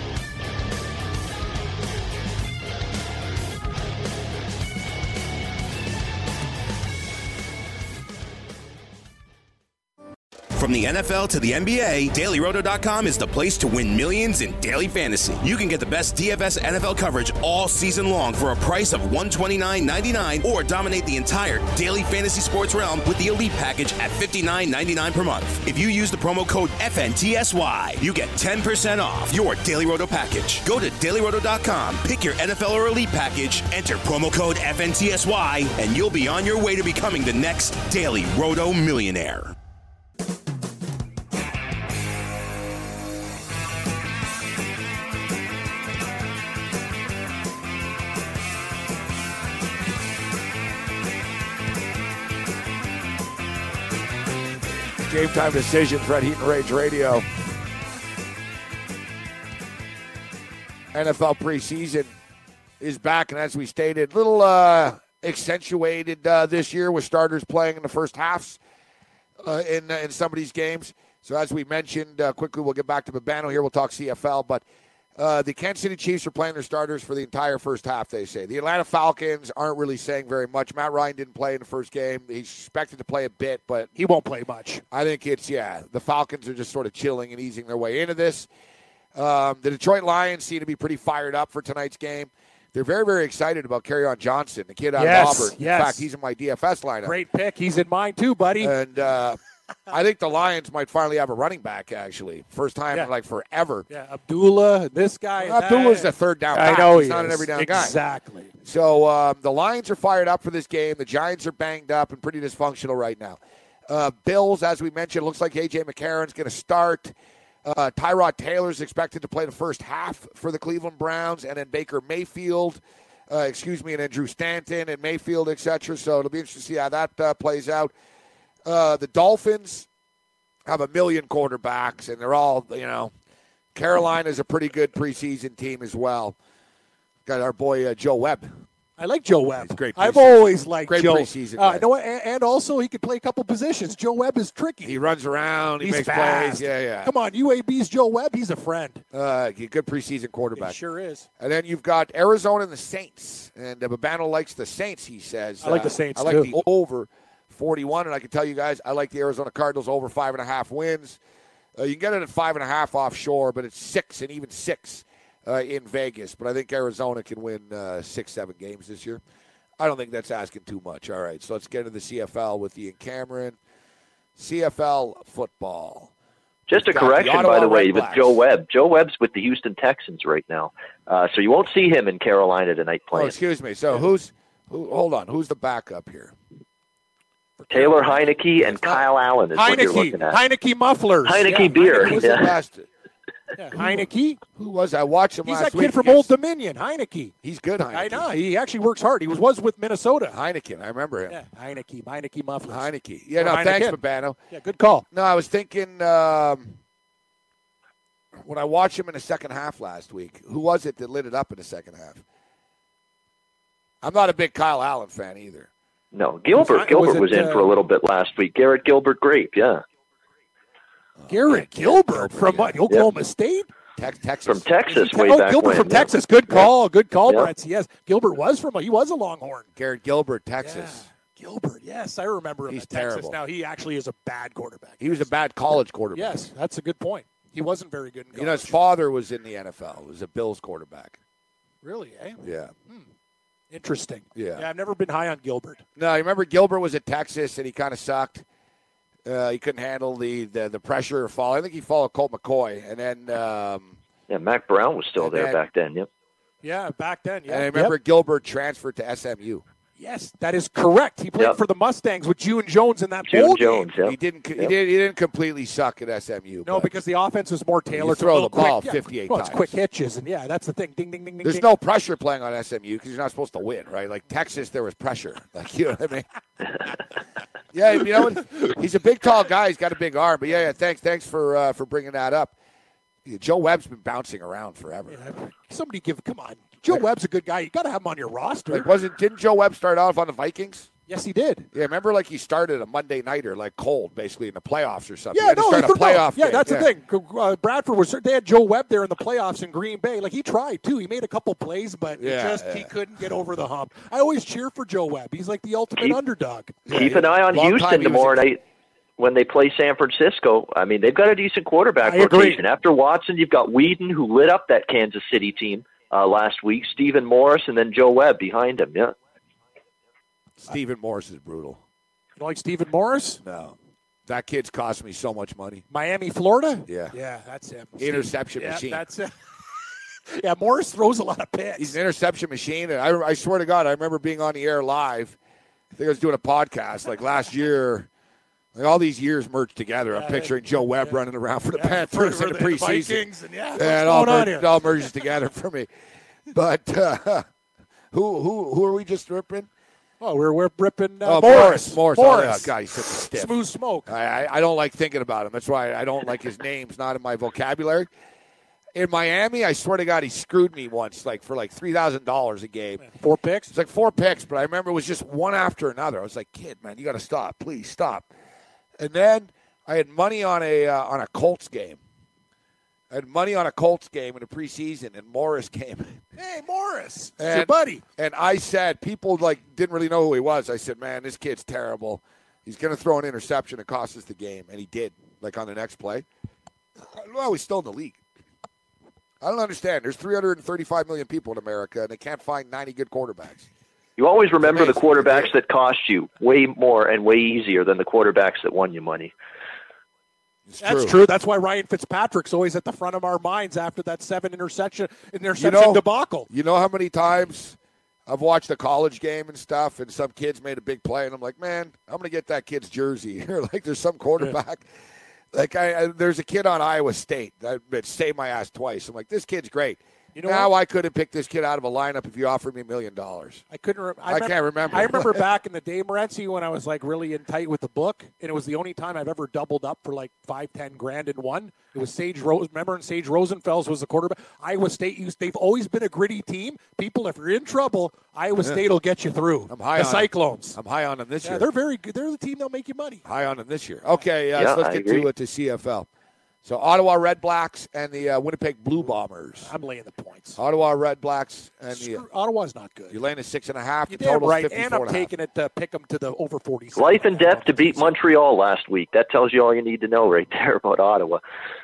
From the NFL to the NBA, DailyRoto.com is the place to win millions in daily fantasy. You can get the best DFS NFL coverage all season long for a price of $129.99 or dominate the entire daily fantasy sports realm with the Elite Package at $59.99 per month. If you use the promo code FNTSY, you get 10% off your Daily Roto package. Go to DailyRoto.com, pick your NFL or Elite Package, enter promo code FNTSY, and you'll be on your way to becoming the next Daily Roto millionaire. Game Time Decisions, Red Heat and Rage Radio. NFL preseason is back, and as we stated, a little accentuated this year with starters playing in the first halves in some of these games. So as we mentioned, quickly we'll get back to Babano here. We'll talk CFL, but the Kansas City Chiefs are playing their starters for the entire first half, they say. The Atlanta Falcons aren't really saying very much. Matt Ryan didn't play in the first game. He's expected to play a bit, but he won't play much. I think it's, the Falcons are just sort of chilling and easing their way into this. The Detroit Lions seem to be pretty fired up for tonight's game. They're very, very excited about Kerryon Johnson, the kid out of Auburn. Yes. In fact, he's in my DFS lineup. Great pick. He's in mine too, buddy. And I think the Lions might finally have a running back, actually. First time in, forever. Yeah, Abdullah, this guy. Abdullah's a third down back. I know he's not an every down guy. Exactly. So the Lions are fired up for this game. The Giants are banged up and pretty dysfunctional right now. Bills, as we mentioned, looks like A.J. McCarron's going to start. Tyrod Taylor's expected to play the first half for the Cleveland Browns, and then Baker Mayfield, and then Drew Stanton and Mayfield, etc. So it'll be interesting to see how that plays out. The Dolphins have a million quarterbacks, and they're all, Carolina's a pretty good preseason team as well. Got our boy Joe Webb. I like Joe Webb. He's great. I've always liked great Joe. Preseason. And also he could play a couple positions. Joe Webb is tricky. He runs around. He He's makes fast. plays. Yeah. Come on, UAB's Joe Webb. He's a friend. Good preseason quarterback. He sure is. And then you've got Arizona and the Saints. And Babano likes the Saints, he says. I like the Saints, I like too. the over 41. And I can tell you guys, I like the Arizona Cardinals over 5.5 wins. You can get it at 5.5 offshore, but it's 6 and even 6 in Vegas. But I think Arizona can win 6-7 games this year. I don't think that's asking too much. All right, so let's get into the CFL with Ian Cameron. CFL football. Just a correction, by the way, with Joe Webb. Joe Webb's with the Houston Texans right now. So you won't see him in Carolina tonight playing. Oh, excuse me. So hold on. Who's the backup here? Taylor Heineke and Kyle Allen is what you're looking at. Heineke mufflers. Heineke beer. Who's the last? Heineke. Who was I watched him He's last that week? kid from Old Dominion, Heineke. He's good, Heineke. I know. He actually works hard. He was with Minnesota. Heineken. I remember him. Yeah, Heineke mufflers. Heineke. Yeah, no, thanks, Babano. Yeah, good call. No, I was thinking when I watched him in the second half last week, who was it that lit it up in the second half? I'm not a big Kyle Allen fan either. No, Gilbert was in for a little bit last week. Garrett Gilbert Grape, yeah. Garrett Gilbert from what, Oklahoma State? Texas. From Texas way back Gilbert when. from Texas. Good call. Good call, Yeah. Brett. Yes, Gilbert was he was a Longhorn. Garrett Gilbert, Texas. Yeah. Gilbert, yes, I remember him He's at Texas. terrible. Now, he actually is a bad quarterback. He was a bad college quarterback. Yes, that's a good point. He wasn't very good in college. His father was in the NFL. He was a Bills quarterback. Really, eh? Yeah. Interesting. Yeah. I've never been high on Gilbert. No, you remember Gilbert was at Texas, and he kind of sucked. He couldn't handle the pressure or fall. I think he followed Colt McCoy. And then Mac Brown was still there back then, yep. Yeah, back then, yeah. And I remember Gilbert transferred to SMU. Yes, that is correct. He played for the Mustangs with June Jones in that bowl game. Yep. He didn't completely suck at SMU. No, because the offense was more tailored. Throw to the ball quick, 58 well, times. It's quick hitches, and that's the thing. Ding, ding, ding, ding. There's ding. no pressure playing on SMU because you're not supposed to win, right? Like Texas, there was pressure. Like, you know what I mean? Yeah, you know what? He's a big, tall guy. He's got a big arm. But yeah, thanks for bringing that up. Joe Webb's been bouncing around forever. Yeah, come on. Joe Webb's a good guy. You got to have him on your roster. Didn't Joe Webb start off on the Vikings? Yes, he did. Yeah, remember, he started a Monday nighter, cold, basically in the playoffs or something. Yeah, a playoff. Yeah, that's the thing. Bradford they had Joe Webb there in the playoffs in Green Bay. He tried too. He made a couple plays, but he couldn't get over the hump. I always cheer for Joe Webb. He's like the ultimate underdog. Keep an eye on Houston tomorrow night. when they play San Francisco, I mean, they've got a decent quarterback rotation. After Watson, you've got Whedon, who lit up that Kansas City team last week, Stephen Morris, and then Joe Webb behind him. Yeah. Stephen Morris is brutal. You don't like Stephen Morris? No. That kid's cost me so much money. Miami, Florida? Yeah. Yeah, that's him. Interception machine. That's it. Yeah, Morris throws a lot of picks. He's an interception machine. And I swear to God, I remember being on the air live. I think I was doing a podcast like last year. Like all these years merged together. I'm picturing Joe Webb running around for the Panthers in the preseason. Vikings and it all merges together for me. But who are we just ripping? Oh, we're ripping Morris. Oh, God, he's such a stiff. Smooth smoke. I don't like thinking about him. That's why I don't like his name's not in my vocabulary. In Miami, I swear to God, he screwed me once, for $3,000 a game. 4 picks? It's like 4 picks, but I remember it was just one after another. I was like, kid, man, you got to stop. Please stop. And then I had money on a Colts game. I had money on a Colts game in the preseason, and Morris came. Hey, Morris, it's your buddy. And I said, people didn't really know who he was. I said, man, this kid's terrible. He's going to throw an interception and cost us the game. And he did, on the next play. Well, he's still in the league. I don't understand. There's 335 million people in America, and they can't find 90 good quarterbacks. You always remember the quarterbacks that cost you way more and way easier than the quarterbacks that won you money. That's true. That's why Ryan Fitzpatrick's always at the front of our minds after that 7 interception debacle. You know how many times I've watched a college game and stuff, and some kids made a big play, and I'm like, man, I'm going to get that kid's jersey. Or there's some quarterback. Yeah. There's a kid on Iowa State that saved my ass twice. I'm like, this kid's great. You know I couldn't pick this kid out of a lineup if you offered me $1 million. I couldn't. I can't remember. I remember back in the day, Morency, when I was really in tight with the book, and it was the only time I've ever doubled up for $5-10 grand in one. It was Sage Rose. Remember, and Sage Rosenfels was the quarterback. Iowa State they've always been a gritty team. People, if you're in trouble, Iowa State will get you through. I'm high the on Cyclones. I'm high on them this year. They're very good. They're the team that'll make you money. High on them this year. Okay, so let's get to CFL. So Ottawa Red Blacks and the Winnipeg Blue Bombers. I'm laying the points. Ottawa Red Blacks and Ottawa's not good. You're laying a 6.5. You're damn right, and I'm taking it to pick them to the over 40. Life and death to beat Montreal last week. That tells you all you need to know right there about Ottawa.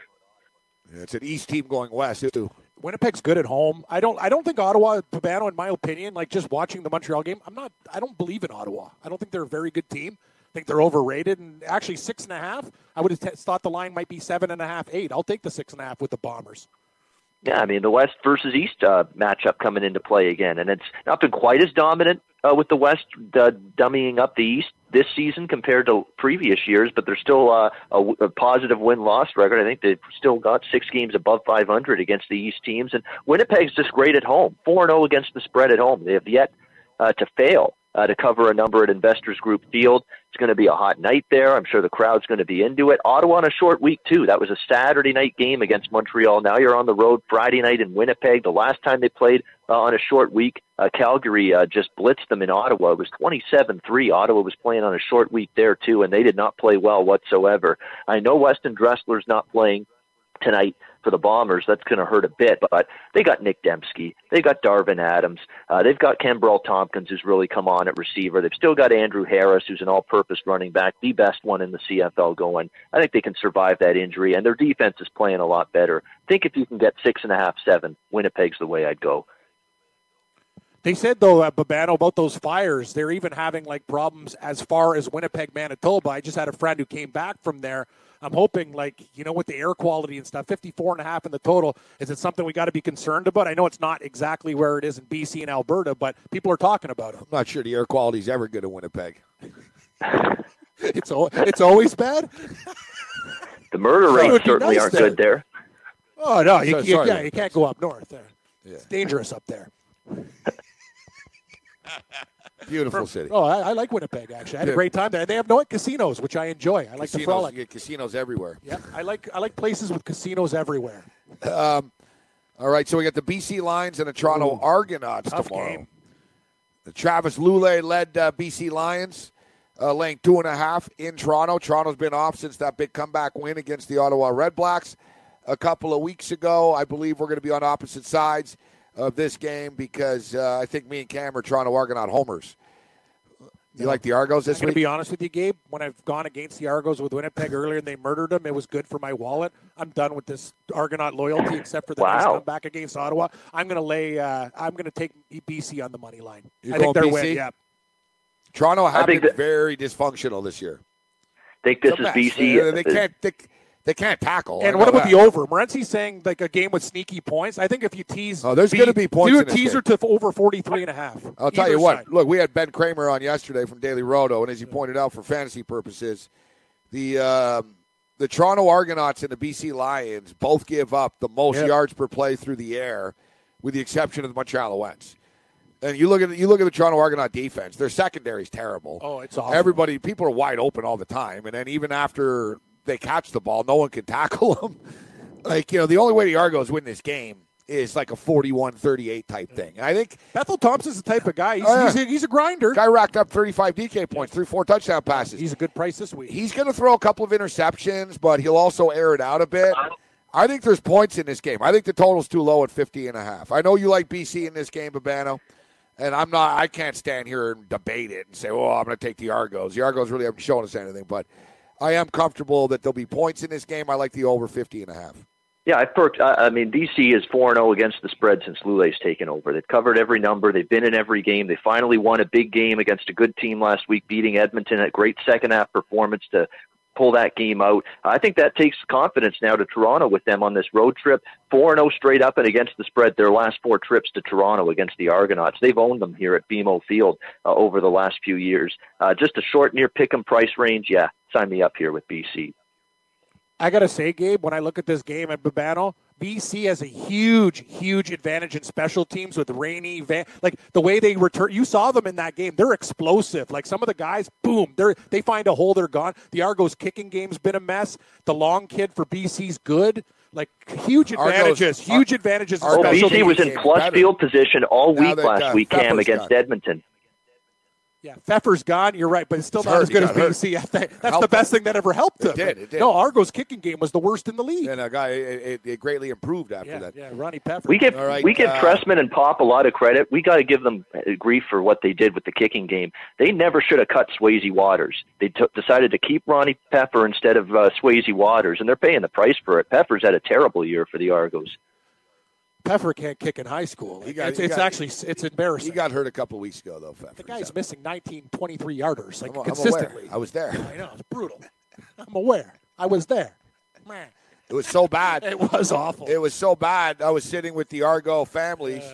Yeah, it's an East team going West too. Winnipeg's good at home. I don't think Ottawa, Pabano, in my opinion, just watching the Montreal game, I don't believe in Ottawa. I don't think they're a very good team. I think they're overrated, and actually 6.5. I would have thought the line might be 7.5, 8. I'll take the 6.5 with the Bombers. Yeah, I mean the West versus East matchup coming into play again, and it's not been quite as dominant with the West dummying up the East this season compared to previous years, but there's still a positive win-loss record. I think they've still got 6 games above 500 against the East teams, and Winnipeg's just great at home, 4-0 against the spread at home. They have yet to fail to cover a number at Investors Group Field. It's going to be a hot night there. I'm sure the crowd's going to be into it. Ottawa on a short week, too. That was a Saturday night game against Montreal. Now you're on the road Friday night in Winnipeg. The last time they played on a short week, Calgary just blitzed them in Ottawa. It was 27-3. Ottawa was playing on a short week there, too, and they did not play well whatsoever. I know Weston Dressler's not playing tonight for the Bombers. That's going to hurt a bit, but they got Nick Dembski. They got Darvin Adams. They've got Kenbrell Tompkins, who's really come on at receiver. They've still got Andrew Harris, who's an all-purpose running back, the best one in the CFL going. I think they can survive that injury, and their defense is playing a lot better. I think if you can get 6.5, 7, Winnipeg's the way I'd go. They said, though, Babano, about those fires, they're even having problems as far as Winnipeg, Manitoba. I just had a friend who came back from there. I'm hoping, with the air quality and stuff, 54.5 in the total, is it something we got to be concerned about? I know it's not exactly where it is in BC and Alberta, but people are talking about it. I'm not sure the air quality is ever good in Winnipeg. It's always bad? The murder rates certainly aren't good there. Oh, no, you can't go up north there. Yeah. It's dangerous up there. Beautiful city. Oh, I like Winnipeg, actually. I had a great time there. They have no casinos, which I enjoy. I like the frolic. You get casinos everywhere. Yeah, I like places with casinos everywhere. All right, so we got the BC Lions and the Toronto Argonauts tomorrow. Game. The Travis Lulay led BC Lions, laying 2.5 in Toronto. Toronto's been off since that big comeback win against the Ottawa Red Blacks a couple of weeks ago. I believe we're going to be on opposite sides of this game because I think me and Cam are Toronto Argonaut homers. You like the Argos this I'm going week? to be honest with you, Gabe. When I've gone against the Argos with Winnipeg earlier and they murdered them, it was good for my wallet. I'm done with this Argonaut loyalty, except for the nice comeback against Ottawa. I'm going to lay. I'm going to take BC on the money line. You're I think they're BC? win. Yeah. Toronto have been very dysfunctional this year. I think this is BC. They can't. They can't tackle. And what about the over? Morency's saying like a game with sneaky points. I think if you tease, there's going to be points. Do in a this teaser game. to over 43.5. I'll tell you what. Look, we had Ben Kramer on yesterday from Daily Roto, and as you pointed out, for fantasy purposes, the Toronto Argonauts and the BC Lions both give up the most yards per play through the air, with the exception of the Montreal Alouettes. And you look at the Toronto Argonaut defense. Their secondary is terrible. Oh, it's awful. People are wide open all the time, and then even after they catch the ball, no one can tackle them. The only way the Argos win this game is like a 41-38 type thing. And I think Bethel Thompson's the type of guy. He's a grinder. Guy racked up 35 DK points, 4 touchdown passes. He's a good price this week. He's going to throw a couple of interceptions, but he'll also air it out a bit. I think there's points in this game. I think the total's too low at 50.5. I know you like BC in this game, Babano. And I can't stand here and debate it and say, I'm going to take the Argos. The Argos really haven't shown us anything, but I am comfortable that there'll be points in this game. I like the over 50.5. Yeah, BC is 4-0 against the spread since Lule's taken over. They've covered every number. They've been in every game. They finally won a big game against a good team last week, beating Edmonton. A great second-half performance to pull that game out. I think that takes confidence now to Toronto with them on this road trip. 4-0 straight up and against the spread their last 4 trips to Toronto against the Argonauts. They've owned them here at BMO Field over the last few years. Just a short near pick-em price range. Yeah, sign me up here with BC. I got to say, Gabe, when I look at this game at Babano, BC has a huge, huge advantage in special teams with Rainey, like the way they return. You saw them in that game. They're explosive. Like some of the guys, boom, they find a hole, they're gone. The Argos kicking game's been a mess. The long kid for BC's good. Like huge advantages, huge advantages. BC was in plus field position all week last week, Cam, against Edmonton. Yeah, Pfeffer's gone. You're right, but it's still not as good as BC. That's the best thing that ever helped them. It did. No, Argo's kicking game was the worst in the league. And it greatly improved after that. Yeah, Ronnie Pfeffer. We give Pressman and Pop a lot of credit. We got to give them grief for what they did with the kicking game. They never should have cut Swayze Waters. They decided to keep Ronnie Pfeffer instead of Swayze Waters, and they're paying the price for it. Pfeffer's had a terrible year for the Argos. Pfeffer can't kick in high school. It's embarrassing. He got hurt a couple weeks ago, though, Pfeffer. The guy's missing 19, 23-yarders, I'm consistently. aware. I was there. I know. It's brutal. I'm aware. I was there. Man. It was so bad. It was awful. It was so bad. I was sitting with the Argo families,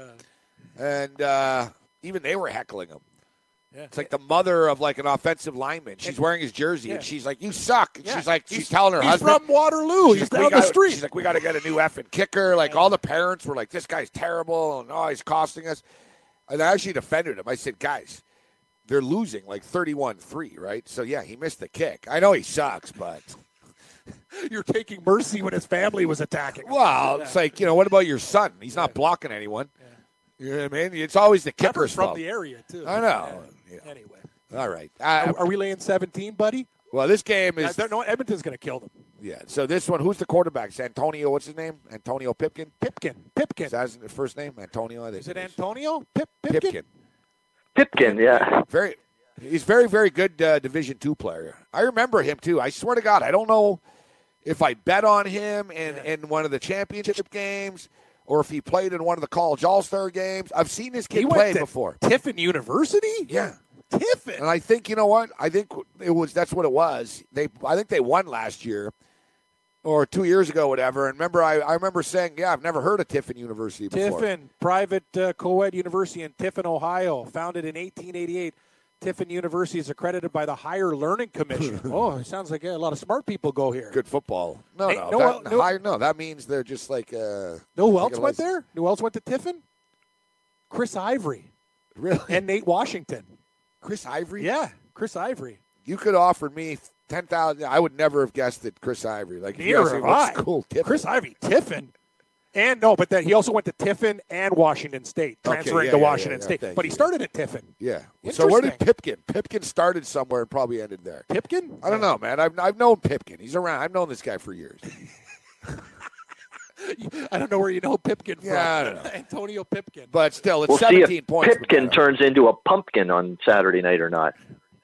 and even they were heckling him. Yeah. It's like the mother of like an offensive lineman. She's wearing his jersey, and she's like, "You suck." And she's telling her husband. He's from Waterloo. He's down the street. She's like, "We got to get a new effing kicker." Like all the parents were like, "This guy's terrible," and he's costing us. And I actually defended him. I said, "Guys, they're losing like 31-3, right? So yeah, he missed the kick. I know he sucks, but." You're taking mercy when his family was attacking him. Well, it's like, what about your son? He's not blocking anyone. Yeah. You know what I mean? It's always the kicker's fault. From the area, too. I know. Yeah. Anyway. All right. Are we laying 17, buddy? Well, this game is... No, Edmonton's going to kill them. Yeah, so this one, who's the quarterback? It's Antonio, what's his name? Antonio Pipkin? Pipkin. Is that his first name? Antonio, I think. Is it Antonio? Pipkin? Pipkin, yeah. He's very, very good Division II player. I remember him, too. I swear to God, I don't know if I bet on him in one of the championship games or if he played in one of the college all-star games. I've seen this kid play before. Tiffin University? Yeah. Tiffin. And I think, you know what? I think that's what it was. I think they won last year or 2 years ago, whatever. And remember, I remember saying, I've never heard of Tiffin University before. Tiffin, private co-ed university in Tiffin, Ohio, founded in 1888. Tiffin University is accredited by the Higher Learning Commission. It sounds like a lot of smart people go here. Good football. That means they're just like... know who else went there? Who else went to Tiffin? Chris Ivory. Really? And Nate Washington. Chris Ivory? Yeah, Chris Ivory. You could offer me $10,000. I would never have guessed that Chris Ivory. Neither have I. School, Tiffin. Chris Ivory, Tiffin. But then he also went to Tiffin and Washington State, transferring to Washington State. But he started at Tiffin. Yeah. So where did Pipkin? Pipkin started somewhere and probably ended there. Pipkin? I don't know, man. I've known Pipkin. He's around. I've known this guy for years. I don't know where you know Pipkin from. Yeah, I don't know. Antonio Pipkin. But still, it's 17 points. Pipkin turns into a pumpkin on Saturday night or not.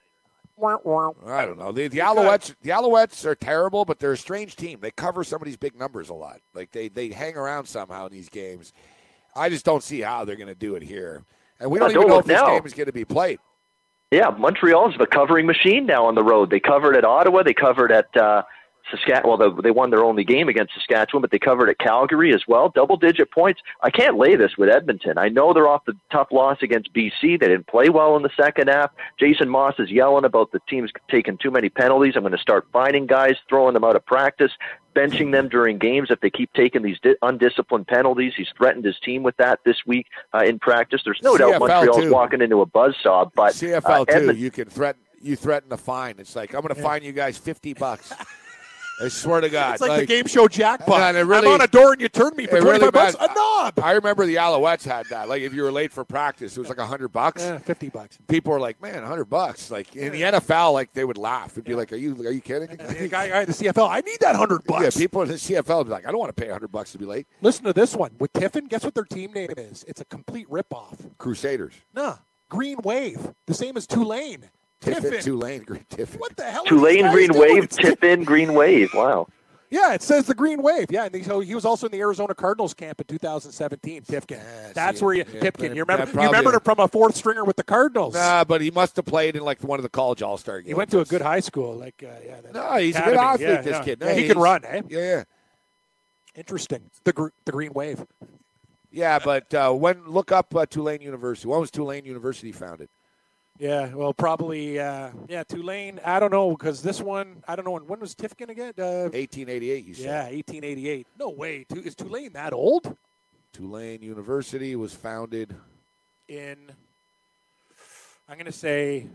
I don't know. The Alouettes are terrible, but they're a strange team. They cover some of these big numbers a lot. Like they hang around somehow in these games. I just don't see how they're going to do it here. And we don't even know if this game is going to be played. Yeah, Montreal's the covering machine now on the road. They covered at Ottawa. They covered at Saskatchewan. Well, they won their only game against Saskatchewan, but they covered at Calgary as well. Double-digit points. I can't lay this with Edmonton. I know they're off the tough loss against BC. They didn't play well in the second half. Jason Moss is yelling about the team's taking too many penalties. I'm going to start finding guys, throwing them out of practice, benching them during games if they keep taking these undisciplined penalties. He's threatened his team with that this week in practice. There's no doubt Montreal's walking into a buzzsaw. But CFL too, you can threaten a fine. It's like, I'm going to fine you guys $50. I swear to God. It's like the game show jackpot. Really, I'm on a door and you turn me for $25, a knob. I remember the Alouettes had that. Like if you were late for practice, it was like $100. Yeah, $50. People were like, man, $100. Like in the NFL, like they would laugh. It'd be like, are you kidding? The guy in the CFL, I need that $100. Yeah, people in the CFL would be like, I don't want to pay $100 to be late. Listen to this one. With Tiffin, guess what their team name is? It's a complete ripoff. Crusaders. Nah, Green Wave. The same as Tulane. Tiffin. Tulane, Tiffin. What the hell Tulane, Green Wave, Tiffin, Green Wave. Wow. Yeah, it says the Green Wave. Yeah, and so he was also in the Arizona Cardinals camp in 2017. Tifkin. That's where Tipkin. You remember him from a fourth stringer with the Cardinals. Nah, but he must have played in like one of the college All-Star games. He went to a good high school. No, he's a good athlete. This kid. No, he can run. Eh? Yeah. Interesting. The Green Wave. Yeah, but look up Tulane University. When was Tulane University founded? Yeah, well, probably, Tulane. I don't know, because this one, I don't know. When was Tifkin again? 1888, you said. Yeah, 1888. No way. Is Tulane that old? Tulane University was founded in, I'm going to say,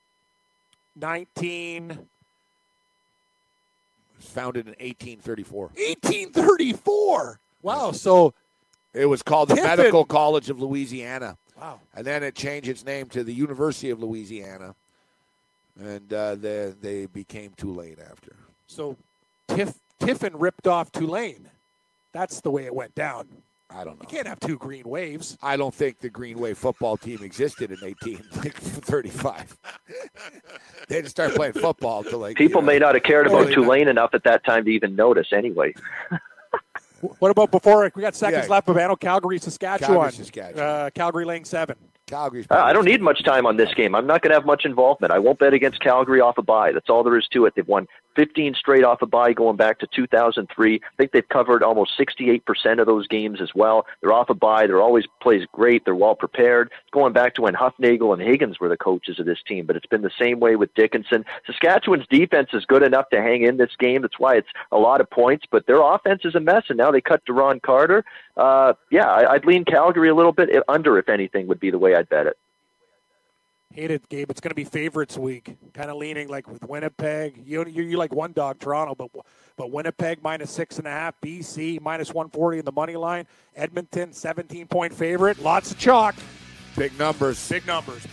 founded in 1834. 1834? Wow, so. It was called the Medical College of Louisiana. Wow. And then it changed its name to the University of Louisiana. And they became Tulane after. So Tiffin ripped off Tulane. That's the way it went down. I don't know. You can't have two Green Waves. I don't think the Green Wave football team existed in 1835. They didn't start playing football until People may not have cared about Tulane enough at that time to even notice anyway. What about before? We got seconds left. Bavano, Calgary, Saskatchewan. Calgary laying 7. Calgary's I don't need much time on this game. I'm not going to have much involvement. I won't bet against Calgary off a bye. That's all there is to it. They've won 15 straight off a bye going back to 2003. I think they've covered almost 68% of those games as well. They're off a bye. They're always plays great. They're well prepared. It's going back to when Huffnagel and Higgins were the coaches of this team, but it's been the same way with Dickinson. Saskatchewan's defense is good enough to hang in this game. That's why it's a lot of points, but their offense is a mess, and now they cut Duron Carter. I'd lean Calgary a little bit. Under, if anything, would be the way I'd bet it. Hate it, Gabe. It's going to be favorites week. Kind of leaning like with Winnipeg. You like one dog Toronto, but Winnipeg -6.5, BC -140 in the money line. Edmonton 17-point favorite. Lots of chalk. Big numbers. Thanks,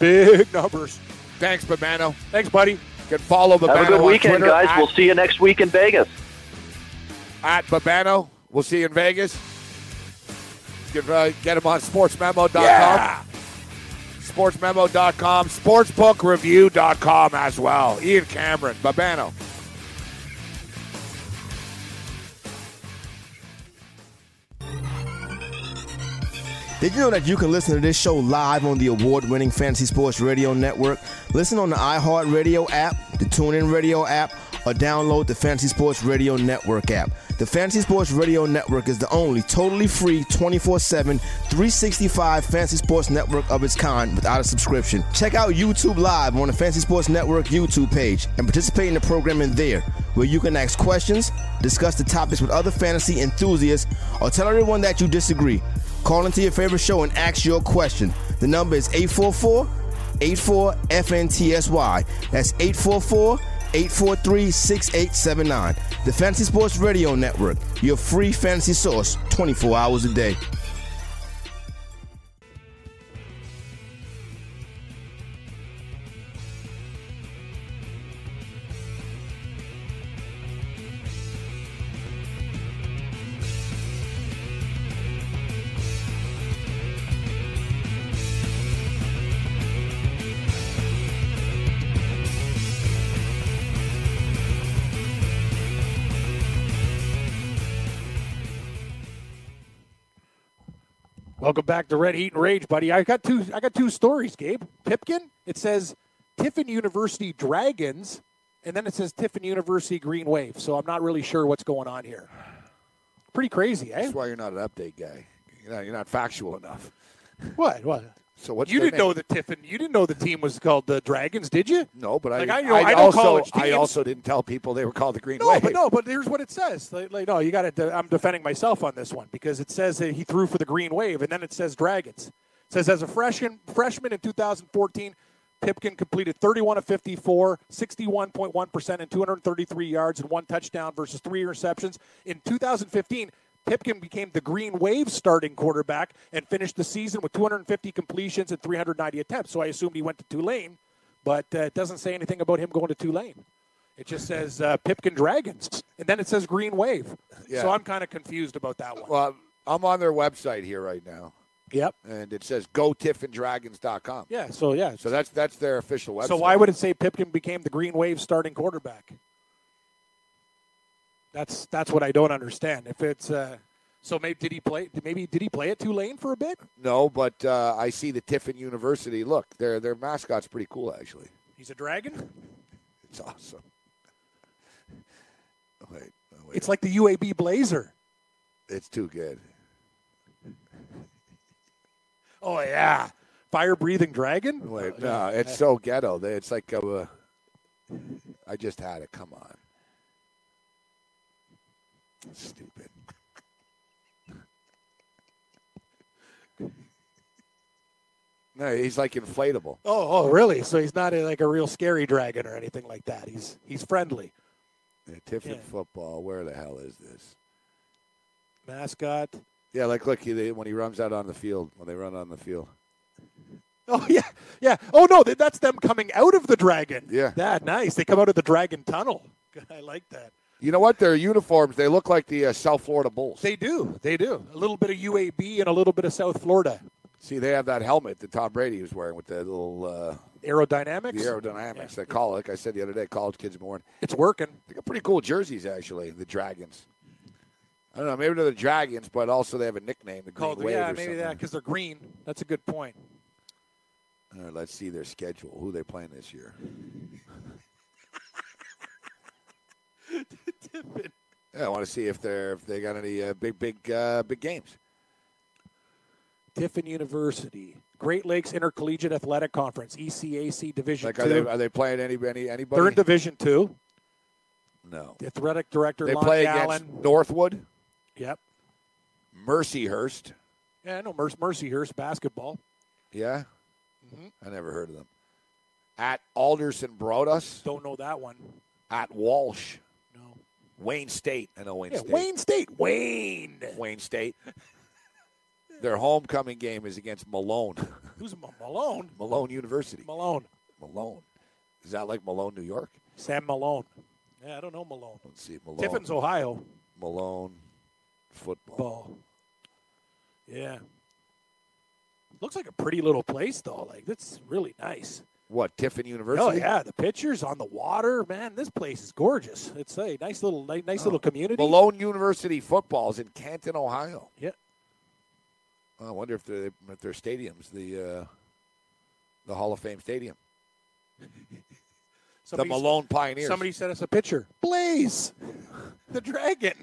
Babano. Thanks, buddy. You can follow Babano. Have a good weekend, Twitter guys. We'll see you next week in Vegas. At Babano. We'll see you in Vegas. You can get him on sportsmemo.com. Yeah. sportsmemo.com, sportsbookreview.com as well. Ian Cameron, Babano. Did you know that you can listen to this show live on the award-winning Fantasy Sports Radio Network? Listen on the iHeartRadio app, the TuneIn Radio app, or download the Fantasy Sports Radio Network app. The Fantasy Sports Radio Network is the only totally free 24/7, 365 fantasy sports network of its kind without a subscription. Check out YouTube Live on the Fantasy Sports Network YouTube page and participate in the programming there, where you can ask questions, discuss the topics with other fantasy enthusiasts, or tell everyone that you disagree. Call into your favorite show and ask your question. The number is 844-84-FNTSY. That's 844-843-6879. The Fantasy Sports Radio Network, your free fantasy source 24 hours a day. Welcome back to Red Heat and Rage, buddy. I got two stories, Gabe. Pipkin, it says Tiffin University Dragons, and then it says Tiffin University Green Wave. So I'm not really sure what's going on here. Pretty crazy, eh? That's why you're not an update guy. You're not factual enough. What? So what's you their didn't name? know the Tiffin? You didn't know the team was called the Dragons, did you? No, but Like, I know college teams. I also didn't tell people they were called the Green Wave. But here's what it says. No, you got to. I'm defending myself on this one because it says that he threw for the Green Wave, and then it says Dragons. It says as a freshman in 2014, Pipkin completed 31 of 54, 61.1%, and 233 yards and 1 touchdown versus 3 interceptions. In 2015, Pipkin became the Green Wave starting quarterback and finished the season with 250 completions and 390 attempts. So I assumed he went to Tulane, but it doesn't say anything about him going to Tulane. It just says Pipkin Dragons, and then it says Green Wave. Yeah. So I'm kind of confused about that one. Well, I'm on their website here right now. Yep. And it says gotiffindragons.com. Yeah, so that's their official website. So why would it say Pipkin became the Green Wave starting quarterback? That's what I don't understand. If it's so, maybe did he play at Tulane for a bit? No, but I see the Tiffin University. Look, their mascot's pretty cool, actually. He's a dragon? It's awesome. Wait. It's like the UAB Blazer. It's too good. Oh, yeah. Fire-breathing dragon? Wait, no, it's so ghetto. It's like I just had it. Come on. Stupid. No, he's like inflatable. Oh, really? So he's not like a real scary dragon or anything like that. He's friendly. Yeah, Tiffin football. Where the hell is this mascot? Yeah, like look, when he runs out on the field, when they run on the field. Oh yeah. Oh no, that's them coming out of the dragon. Yeah, that nice. They come out of the dragon tunnel. I like that. You know what? Their uniforms, they look like the South Florida Bulls. They do. A little bit of UAB and a little bit of South Florida. See, they have that helmet that Tom Brady was wearing with the little aerodynamics. The aerodynamics. They call it, like I said the other day, college kids born. It's working. They got pretty cool jerseys, actually. The Dragons. I don't know. Maybe they're the Dragons, but also they have a nickname, the Green Wave. Yeah, or maybe something. that because they're green. That's a good point. All right, let's see their schedule. Who they're playing this year? Yeah, I want to see if they got any big games. Tiffin University, Great Lakes Intercollegiate Athletic Conference, ECAC Division Like, II. are they playing anybody? They're in Division II. No. The athletic director, They Lon play Gallen. against Northwood. Yep. Mercyhurst. Yeah, I know Mercyhurst basketball. Yeah? Mm-hmm. I never heard of them. At Alderson Broaddus. Don't know that one. At Walsh. No. Wayne State. I know Wayne State. Wayne State. Wayne State. Their homecoming game is against Malone. Who's Malone? Malone University. Malone. Is that like Malone, New York? Sam Malone. Yeah, I don't know Malone. Let's see. Malone. Tiffin's, Ohio. Malone football. Yeah. Looks like a pretty little place, though. Like, that's really nice. What, Tiffin University? Oh, yeah. The pictures on the water. Man, this place is gorgeous. It's a nice little community. Malone University football is in Canton, Ohio. Yeah. I wonder if their stadium's the Hall of Fame stadium. The Malone Pioneers. Somebody sent us a picture. Blaze, the dragon.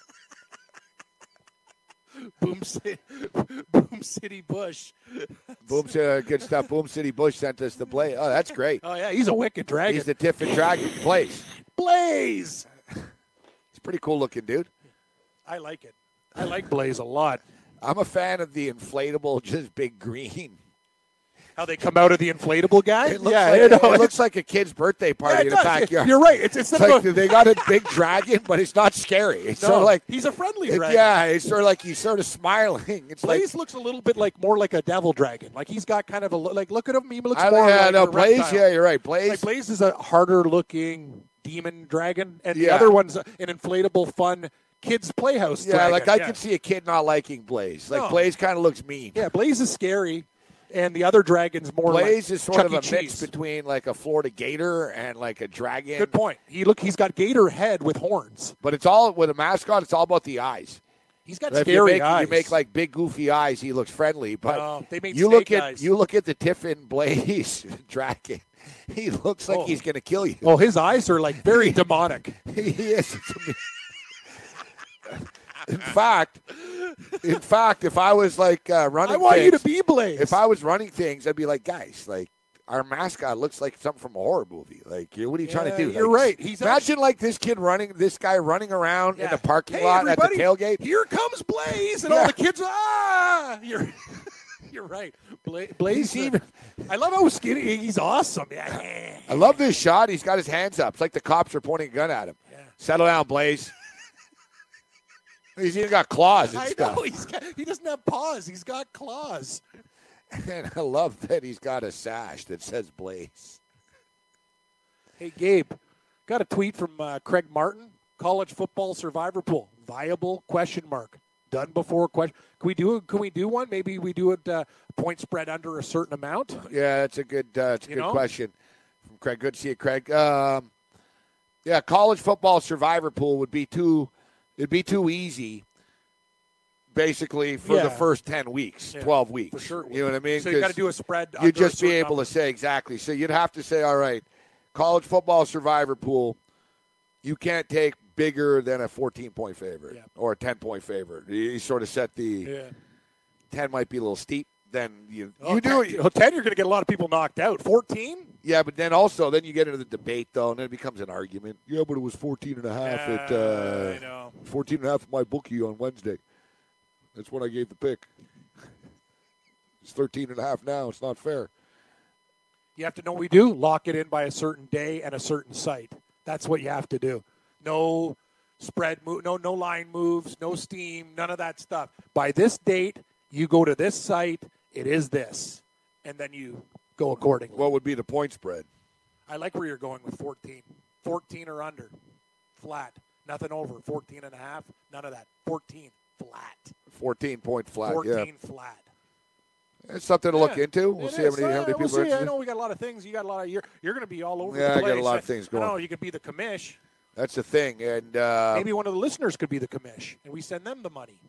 Boom City Bush. Good stuff. Boom City Bush sent us the Blaze. Oh, that's great. Oh, yeah, he's a wicked dragon. He's the Tiffin Dragon. Blaze. Blaze. He's a pretty cool looking dude. I like it. I like Blaze a lot. I'm a fan of the inflatable, just big green. How they come out of the inflatable guy? It looks like a kid's birthday party in the backyard. You're right. It's like they got a big dragon, but it's not scary. It's sort of like he's a friendly dragon. Yeah, it's sort of like he's sort of smiling. It's Blaze looks a little bit more like a devil dragon. Like he's got kind of a look at him. He looks more like a Blaze. reptile. Yeah, you're right. Blaze is a harder looking demon dragon, and the other one's an inflatable, fun kids' playhouse. Yeah, dragon. I could see a kid not liking Blaze. Blaze kind of looks mean. Yeah, Blaze is scary. And the other dragon's more Blaze like is sort Chuck of a E. mix Cheese. between like a Florida gator and like a dragon. Good point. He's got gator head with horns. But it's all with a mascot. It's all about the eyes. He's got If scary eyes. You make like big goofy eyes, he looks friendly. But they made you snake look at eyes. you look at the Tiffin Blaze Dragon. He looks like he's going to kill you. Oh, his eyes are like very demonic. He is. In fact, if I was like running, I want things, you to be Blaze. If I was running things, I'd be like, guys, like our mascot looks like something from a horror movie. Like, what are you trying to do? You're like, right. He's imagine like this guy running around in the parking Hey, lot at the everybody, tailgate. Here comes Blaze, and all the kids. You're right. Blaze. I love how skinny. He's awesome. Yeah. I love this shot. He's got his hands up. It's like the cops are pointing a gun at him. Yeah. Settle down, Blaze. He's even got claws and stuff. I know. He doesn't have paws. He's got claws. And I love that he's got a sash that says Blaze. Hey, Gabe, got a tweet from Craig Martin. College football survivor pool. Viable ? Done before ? Can we do one? Maybe we do it point spread under a certain amount. Yeah, that's a good question from Craig. Good to see you, Craig. College football survivor pool would be too easy. Basically, for the first 10 weeks, 12 weeks. For sure. You know what I mean? So you got to do a spread. You'd just be able to say exactly. So you'd have to say, all right, college football survivor pool, you can't take bigger than a 14-point favorite or a 10-point favorite. You sort of set the 10 might be a little steep. Then you do it. 10, you're going to get a lot of people knocked out. 14? Yeah, but then you get into the debate, though, and then it becomes an argument. Yeah, but it was 14.5 I know. 14.5 at my bookie on Wednesday. That's when I gave the pick. It's 13.5 now. It's not fair. You have to know what we do. Lock it in by a certain day and a certain site. That's what you have to do. No spread move, no line moves, no steam, none of that stuff. By this date, you go to this site. It is this, and then you go accordingly. What would be the point spread? I like where you're going with 14. 14 or under, flat. Nothing over. 14.5. None of that. 14 flat. 14-point flat. 14 flat. It's something to look into. We'll see how many people are interested. I know we got a lot of things. You got a lot of. You're going to be all over. Yeah, the place. I got a lot of things going. I know you could be the commish. That's the thing, and maybe one of the listeners could be the commish, and we send them the money.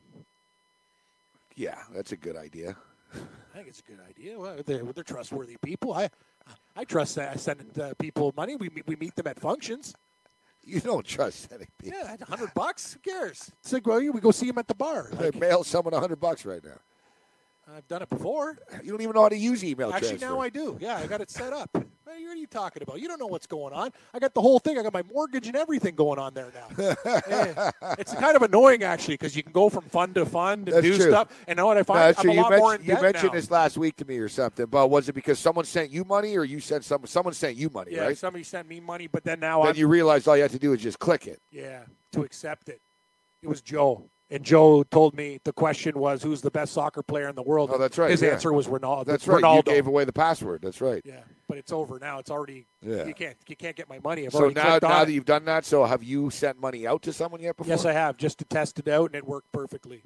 Yeah, that's a good idea. I think it's a good idea. Well, they're trustworthy people. I trust that sending people money. We meet them at functions. You don't trust sending people. Yeah, $100. Who cares? It's like, well, we go see them at the bar. I mail someone $100 right now. I've done it before. You don't even know how to use email Actually, transfer. now I do. Yeah, I got it set up. What are you talking about? You don't know what's going on. I got the whole thing. I got my mortgage and everything going on there now. It's kind of annoying, actually, because you can go from fund to fund and do stuff. And know what I find? That's I'm true. a lot more in debt You mentioned now. this last week to me or something, but was it because someone sent you money or you sent someone sent you money, Yeah, right? somebody sent me money, but then now Then you realized all you had to do is just click it. Yeah, to accept it. It was Joe. And Joe told me the question was, who's the best soccer player in the world? Oh, that's right. His answer was Ronaldo. That's right. Ronaldo. You gave away the password. That's right. Yeah, but it's over now. It's already. Yeah. You can't get my money. I've So already now clicked on that it. you've done that, so have you sent money out to someone yet before? Yes, I have, just to test it out, and it worked perfectly.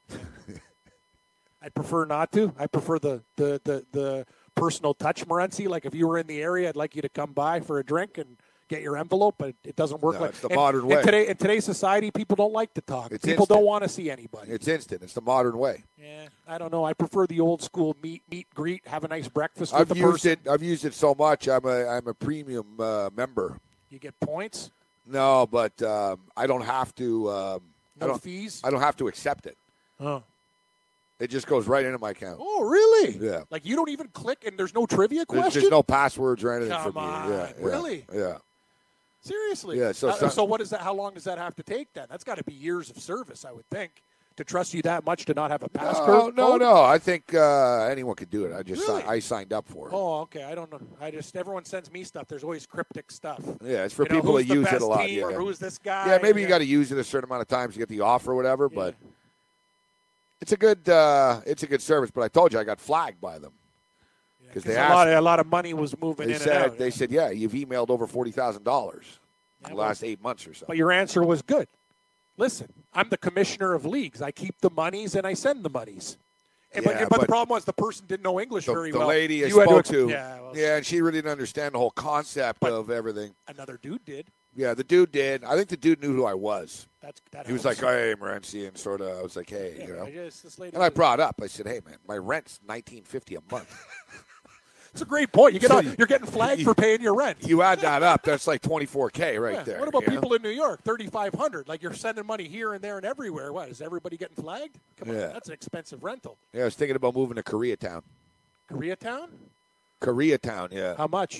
I'd prefer not to. I prefer the personal touch, Morency. Like if you were in the area, I'd like you to come by for a drink and get your envelope, but it doesn't work like it's the modern way. In today's society, people don't like to talk. It's people instant. don't want to see anybody. It's instant. It's the modern way. Yeah, I don't know. I prefer the old school meet, greet, have a nice breakfast with I've the used person. it. I've used it so much. I'm a premium member. You get points. No, but I don't have to. Fees. I don't have to accept it. Oh. It just goes right into my account. Oh, really? Yeah. Like you don't even click, and there's no trivia question. There's no passwords or anything Come for me. on. Yeah, Really? Yeah. Seriously? Yeah. So what is that? How long does that have to take then? That's got to be years of service, I would think, to trust you that much to not have a passcode. No. I think anyone could do it. I just Really? I signed up for it. Oh, okay. I don't know. Everyone sends me stuff. There's always cryptic stuff. Yeah, it's for You know, people who's that the use it best a lot. team, Yeah. or who's this guy? Yeah, maybe you got to use it a certain amount of times to get the offer or whatever. But it's a good service. But I told you I got flagged by them because they asked. A lot of money was moving in and out. They said, yeah, you've emailed over $40,000 in the last 8 months or so. But your answer was good. Listen, I'm the commissioner of leagues. I keep the monies and I send the monies. But the problem was the person didn't know English very well. The lady I You had spoke to, yeah, and she really didn't understand the whole concept of everything. Another dude did. Yeah, the dude did. I think the dude knew who I was. That he was like, "Hey, Morency," and sort of. I was like, "Hey, Yeah, you know." I guess this lady And I was- brought up. I said, "Hey, man, my rent's $19.50 a month." It's a great point. You get So on, you're getting flagged for paying your rent. You add that up, that's like $24K right Yeah, there. what about you know? people in New York? $3,500. Like you're sending money here and there and everywhere. What is everybody getting flagged? Come on, Yeah. that's an expensive rental. Yeah, I was thinking about moving to Koreatown. Koreatown? Koreatown, yeah. How much?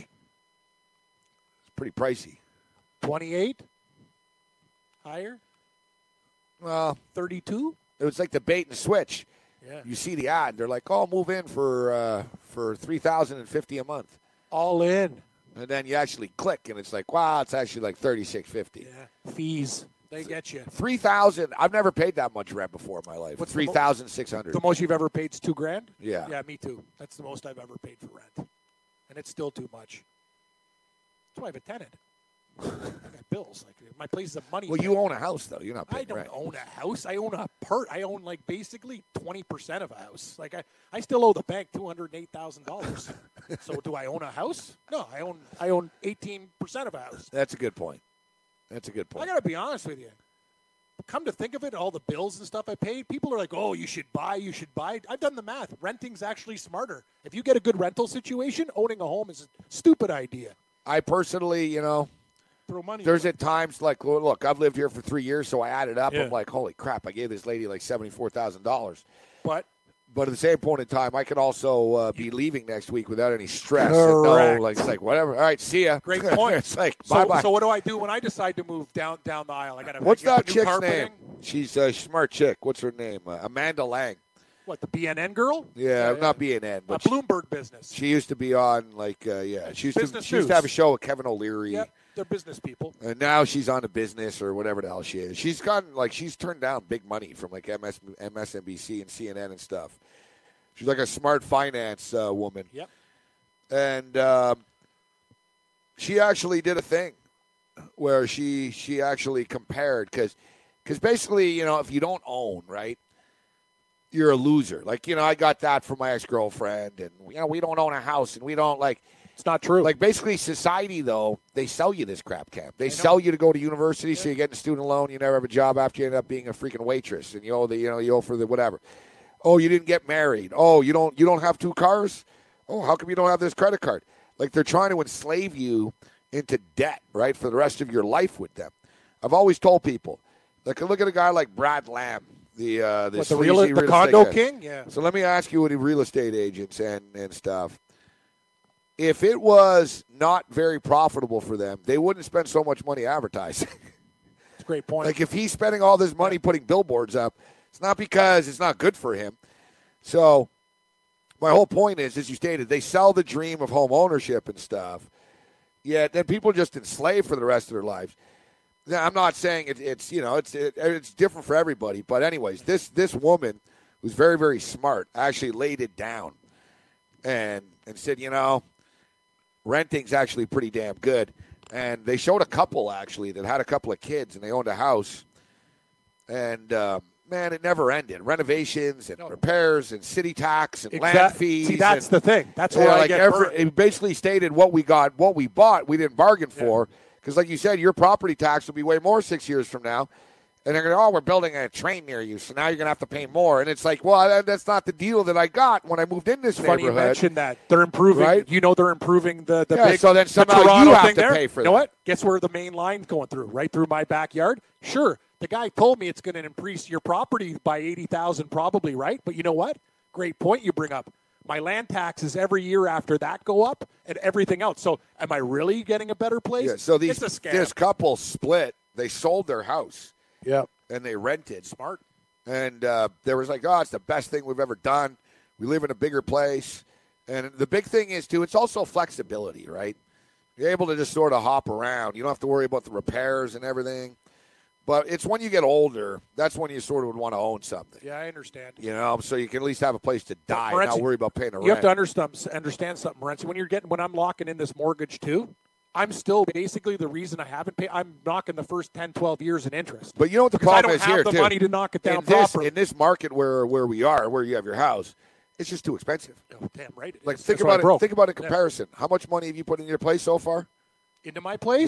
It's pretty pricey. 28? Higher? Well, 32? it was like the bait and switch. Yeah. You see the ad, they're like, "Oh, move in for $3,050 a month," All in. and then you actually click, and it's like, "Wow, it's actually like $36.50." Yeah. Fees. They get you. $3,000. I've never paid that much rent before in my life. What's the mo- $3,600. The most you've ever paid is $2,000? Yeah. Yeah, me too. That's the most I've ever paid for rent. And it's still too much. That's why I have a tenant. I got bills. Like my place is a money. Well, you own a house though. You're not I paying don't rent. own a house. I own a part. I own like basically 20% of a house. Like I still owe the bank $208,000. So do I own a house? No, I own 18% of a house. That's a good point. That's a good I point. got to be honest with you. Come to think of it, all the bills and stuff I paid, people are like, "Oh, you should buy, you should buy." I've done the math. Renting's actually smarter. If you get a good rental situation, owning a home is a stupid idea. I personally, Throw money. there's away. at times like, well, look, I've lived here for 3 years, so I added up. Yeah. I'm like, holy crap, I gave this lady like $74,000. But at the same point in time, I could also be leaving next week without any stress. And Correct. like it's like whatever. All right, see ya. Great point. It's like so, bye bye. so what do I do when I decide to move down the aisle? I got to. What's get that the new chick's carpeting? name? She's a smart chick. What's her name? Amanda Lang. What, the BNN girl? Yeah, not BNN, A but Bloomberg business. she used to be on like she used Business to have a News. show with Kevin O'Leary. Yep, they're business people. And now she's on the business or whatever the hell she is. She's gotten she's turned down big money from like MSNBC and CNN and stuff. She's like a smart finance woman. Yep. And she actually did a thing where she actually compared because basically, if you don't own, right, you're a loser. Like, I got that from my ex-girlfriend, and, we don't own a house, and we don't, like, it's not true. Like, basically, society, though, they sell you this crap camp. They sell you to go to university, so you get a student loan, you never have a job after you end up being a freaking waitress, and you owe for the whatever. Oh, you didn't get married. Oh, you don't have 2 cars? Oh, how come you don't have this credit card? Like, they're trying to enslave you into debt, right, for the rest of your life with them. I've always told people, like, look at a guy like Brad Lamb, the condo king? Yeah. So let me ask you, real estate agents and stuff, if it was not very profitable for them, they wouldn't spend so much money advertising. That's a great point. Like, if he's spending all this money putting billboards up, it's not because it's not good for him. So my whole point is, as you stated, they sell the dream of home ownership and stuff, yet then people are just enslaved for the rest of their lives. Now, I'm not saying it's different for everybody, but anyways, this woman who's very, very smart actually laid it down and said, renting's actually pretty damn good. And they showed a couple, actually, that had a couple of kids, and they owned a house. And, man, it never ended. Renovations and repairs and city tax and land fees. See, that's the thing. That's where I get hurt. It basically stated what we got, what we bought, we didn't bargain for. Because, like you said, your property tax will be way more 6 years from now. And they're going to, we're building a train near you, so now you're going to have to pay more. And it's like, well, that's not the deal that I got when I moved in this Funny neighborhood. you mentioned that. They're improving. Right? They're improving the big so then somehow Toronto you have thing to there. pay for You know that. what? Guess where the main line's going through? Right through my backyard? Sure. The guy told me it's going to increase your property by $80,000 probably, right? But you know what? Great point you bring up. My land taxes every year after that go up and everything else. So am I really getting a better place? Yeah, so it's a scam. this couple split. They sold their house. Yeah. And they rented. Smart. And there was like, oh, it's the best thing we've ever done. We live in a bigger place. And the big thing is, too, it's also flexibility, right? You're able to just sort of hop around. You don't have to worry about the repairs and everything. But it's when you get older, that's when you sort of would want to own something. Yeah, I understand. So you can at least have a place to die and not worry about paying the rent. You have to understand something, Morency. When I'm locking in this mortgage, too, I'm still basically the reason I haven't paid. I'm knocking the first 10, 12 years in interest. But you know what the problem is here, I don't have the money to knock it down properly. In this market where we are, where you have your house, it's just too expensive. Oh, damn right. Like, think about it in comparison. How much money have you put in your place so far? Into my place? Yeah.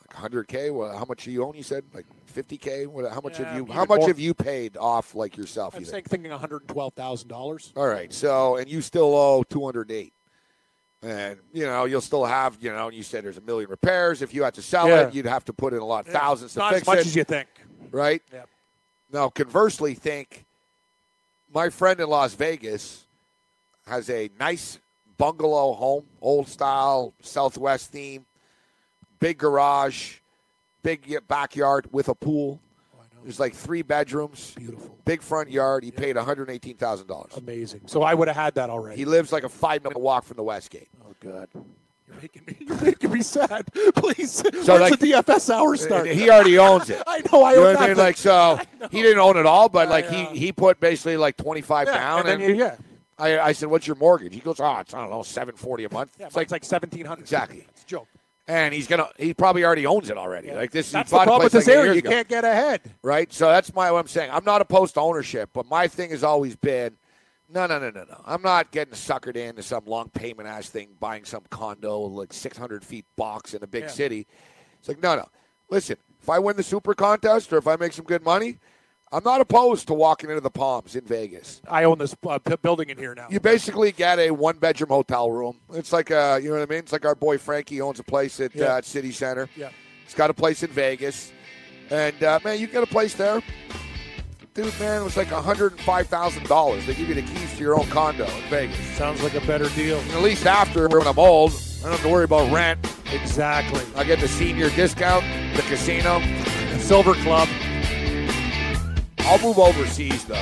100K. Well, how much do you own? You said like 50K. How much have you? even How much more. have you paid off like yourself? I'm you think? thinking $112,000. All right. So, and you still owe 208. And, you'll still have, you said there's 1 million repairs. If you had to sell it, you'd have to put in a lot of thousands to Not fix as much it. as you think. Right? Yeah. Now, conversely, think my friend in Las Vegas has a nice bungalow home, old style, Southwest theme, big garage, big backyard with a pool. There's like 3 bedrooms. Beautiful. Big front yard. He paid $118,000. Amazing. So I would have had that already. He lives like a 5-minute walk from the Westgate. Oh, good. You're making me sad. Please. So When's like, the DFS hour start? He already owns it. I know. I You know own what I mean? nothing. Like, so he didn't own it all, but like he put basically like 25 down. And then, I said, "What's your mortgage?" He goes, "Oh, it's I don't know, $740 a month." Yeah, It's like $1,700. exactly. It's a joke. And he probably already owns it already. Like this, That's he the bought a problem with place this like 8 area. years You ago. can't get ahead. Right? So that's what I'm saying. I'm not opposed to ownership, but my thing has always been, no. I'm not getting suckered into some long payment ass thing, buying some condo, like 600 feet box in a big city. It's like, no. Listen, if I win the super contest or if I make some good money, I'm not opposed to walking into the Palms in Vegas. I own this building in here now. You basically get a 1-bedroom hotel room. It's like, you know what I mean? It's like our boy Frankie owns a place at City Center. Yeah. He's got a place in Vegas. And, man, you get a place there. Dude, man, it was like $105,000. They give you the keys to your own condo in Vegas. Sounds like a better deal. And at least after, when I'm old, I don't have to worry about rent. Exactly. I get the senior discount, the casino. The Silver Club. I'll move overseas, though.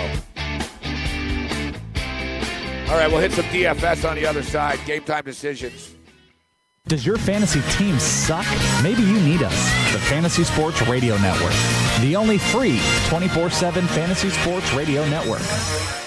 All right, we'll hit some DFS on the other side. Game time decisions. Does your fantasy team suck? Maybe you need us. The Fantasy Sports Radio Network. The only free 24/7 fantasy sports radio network.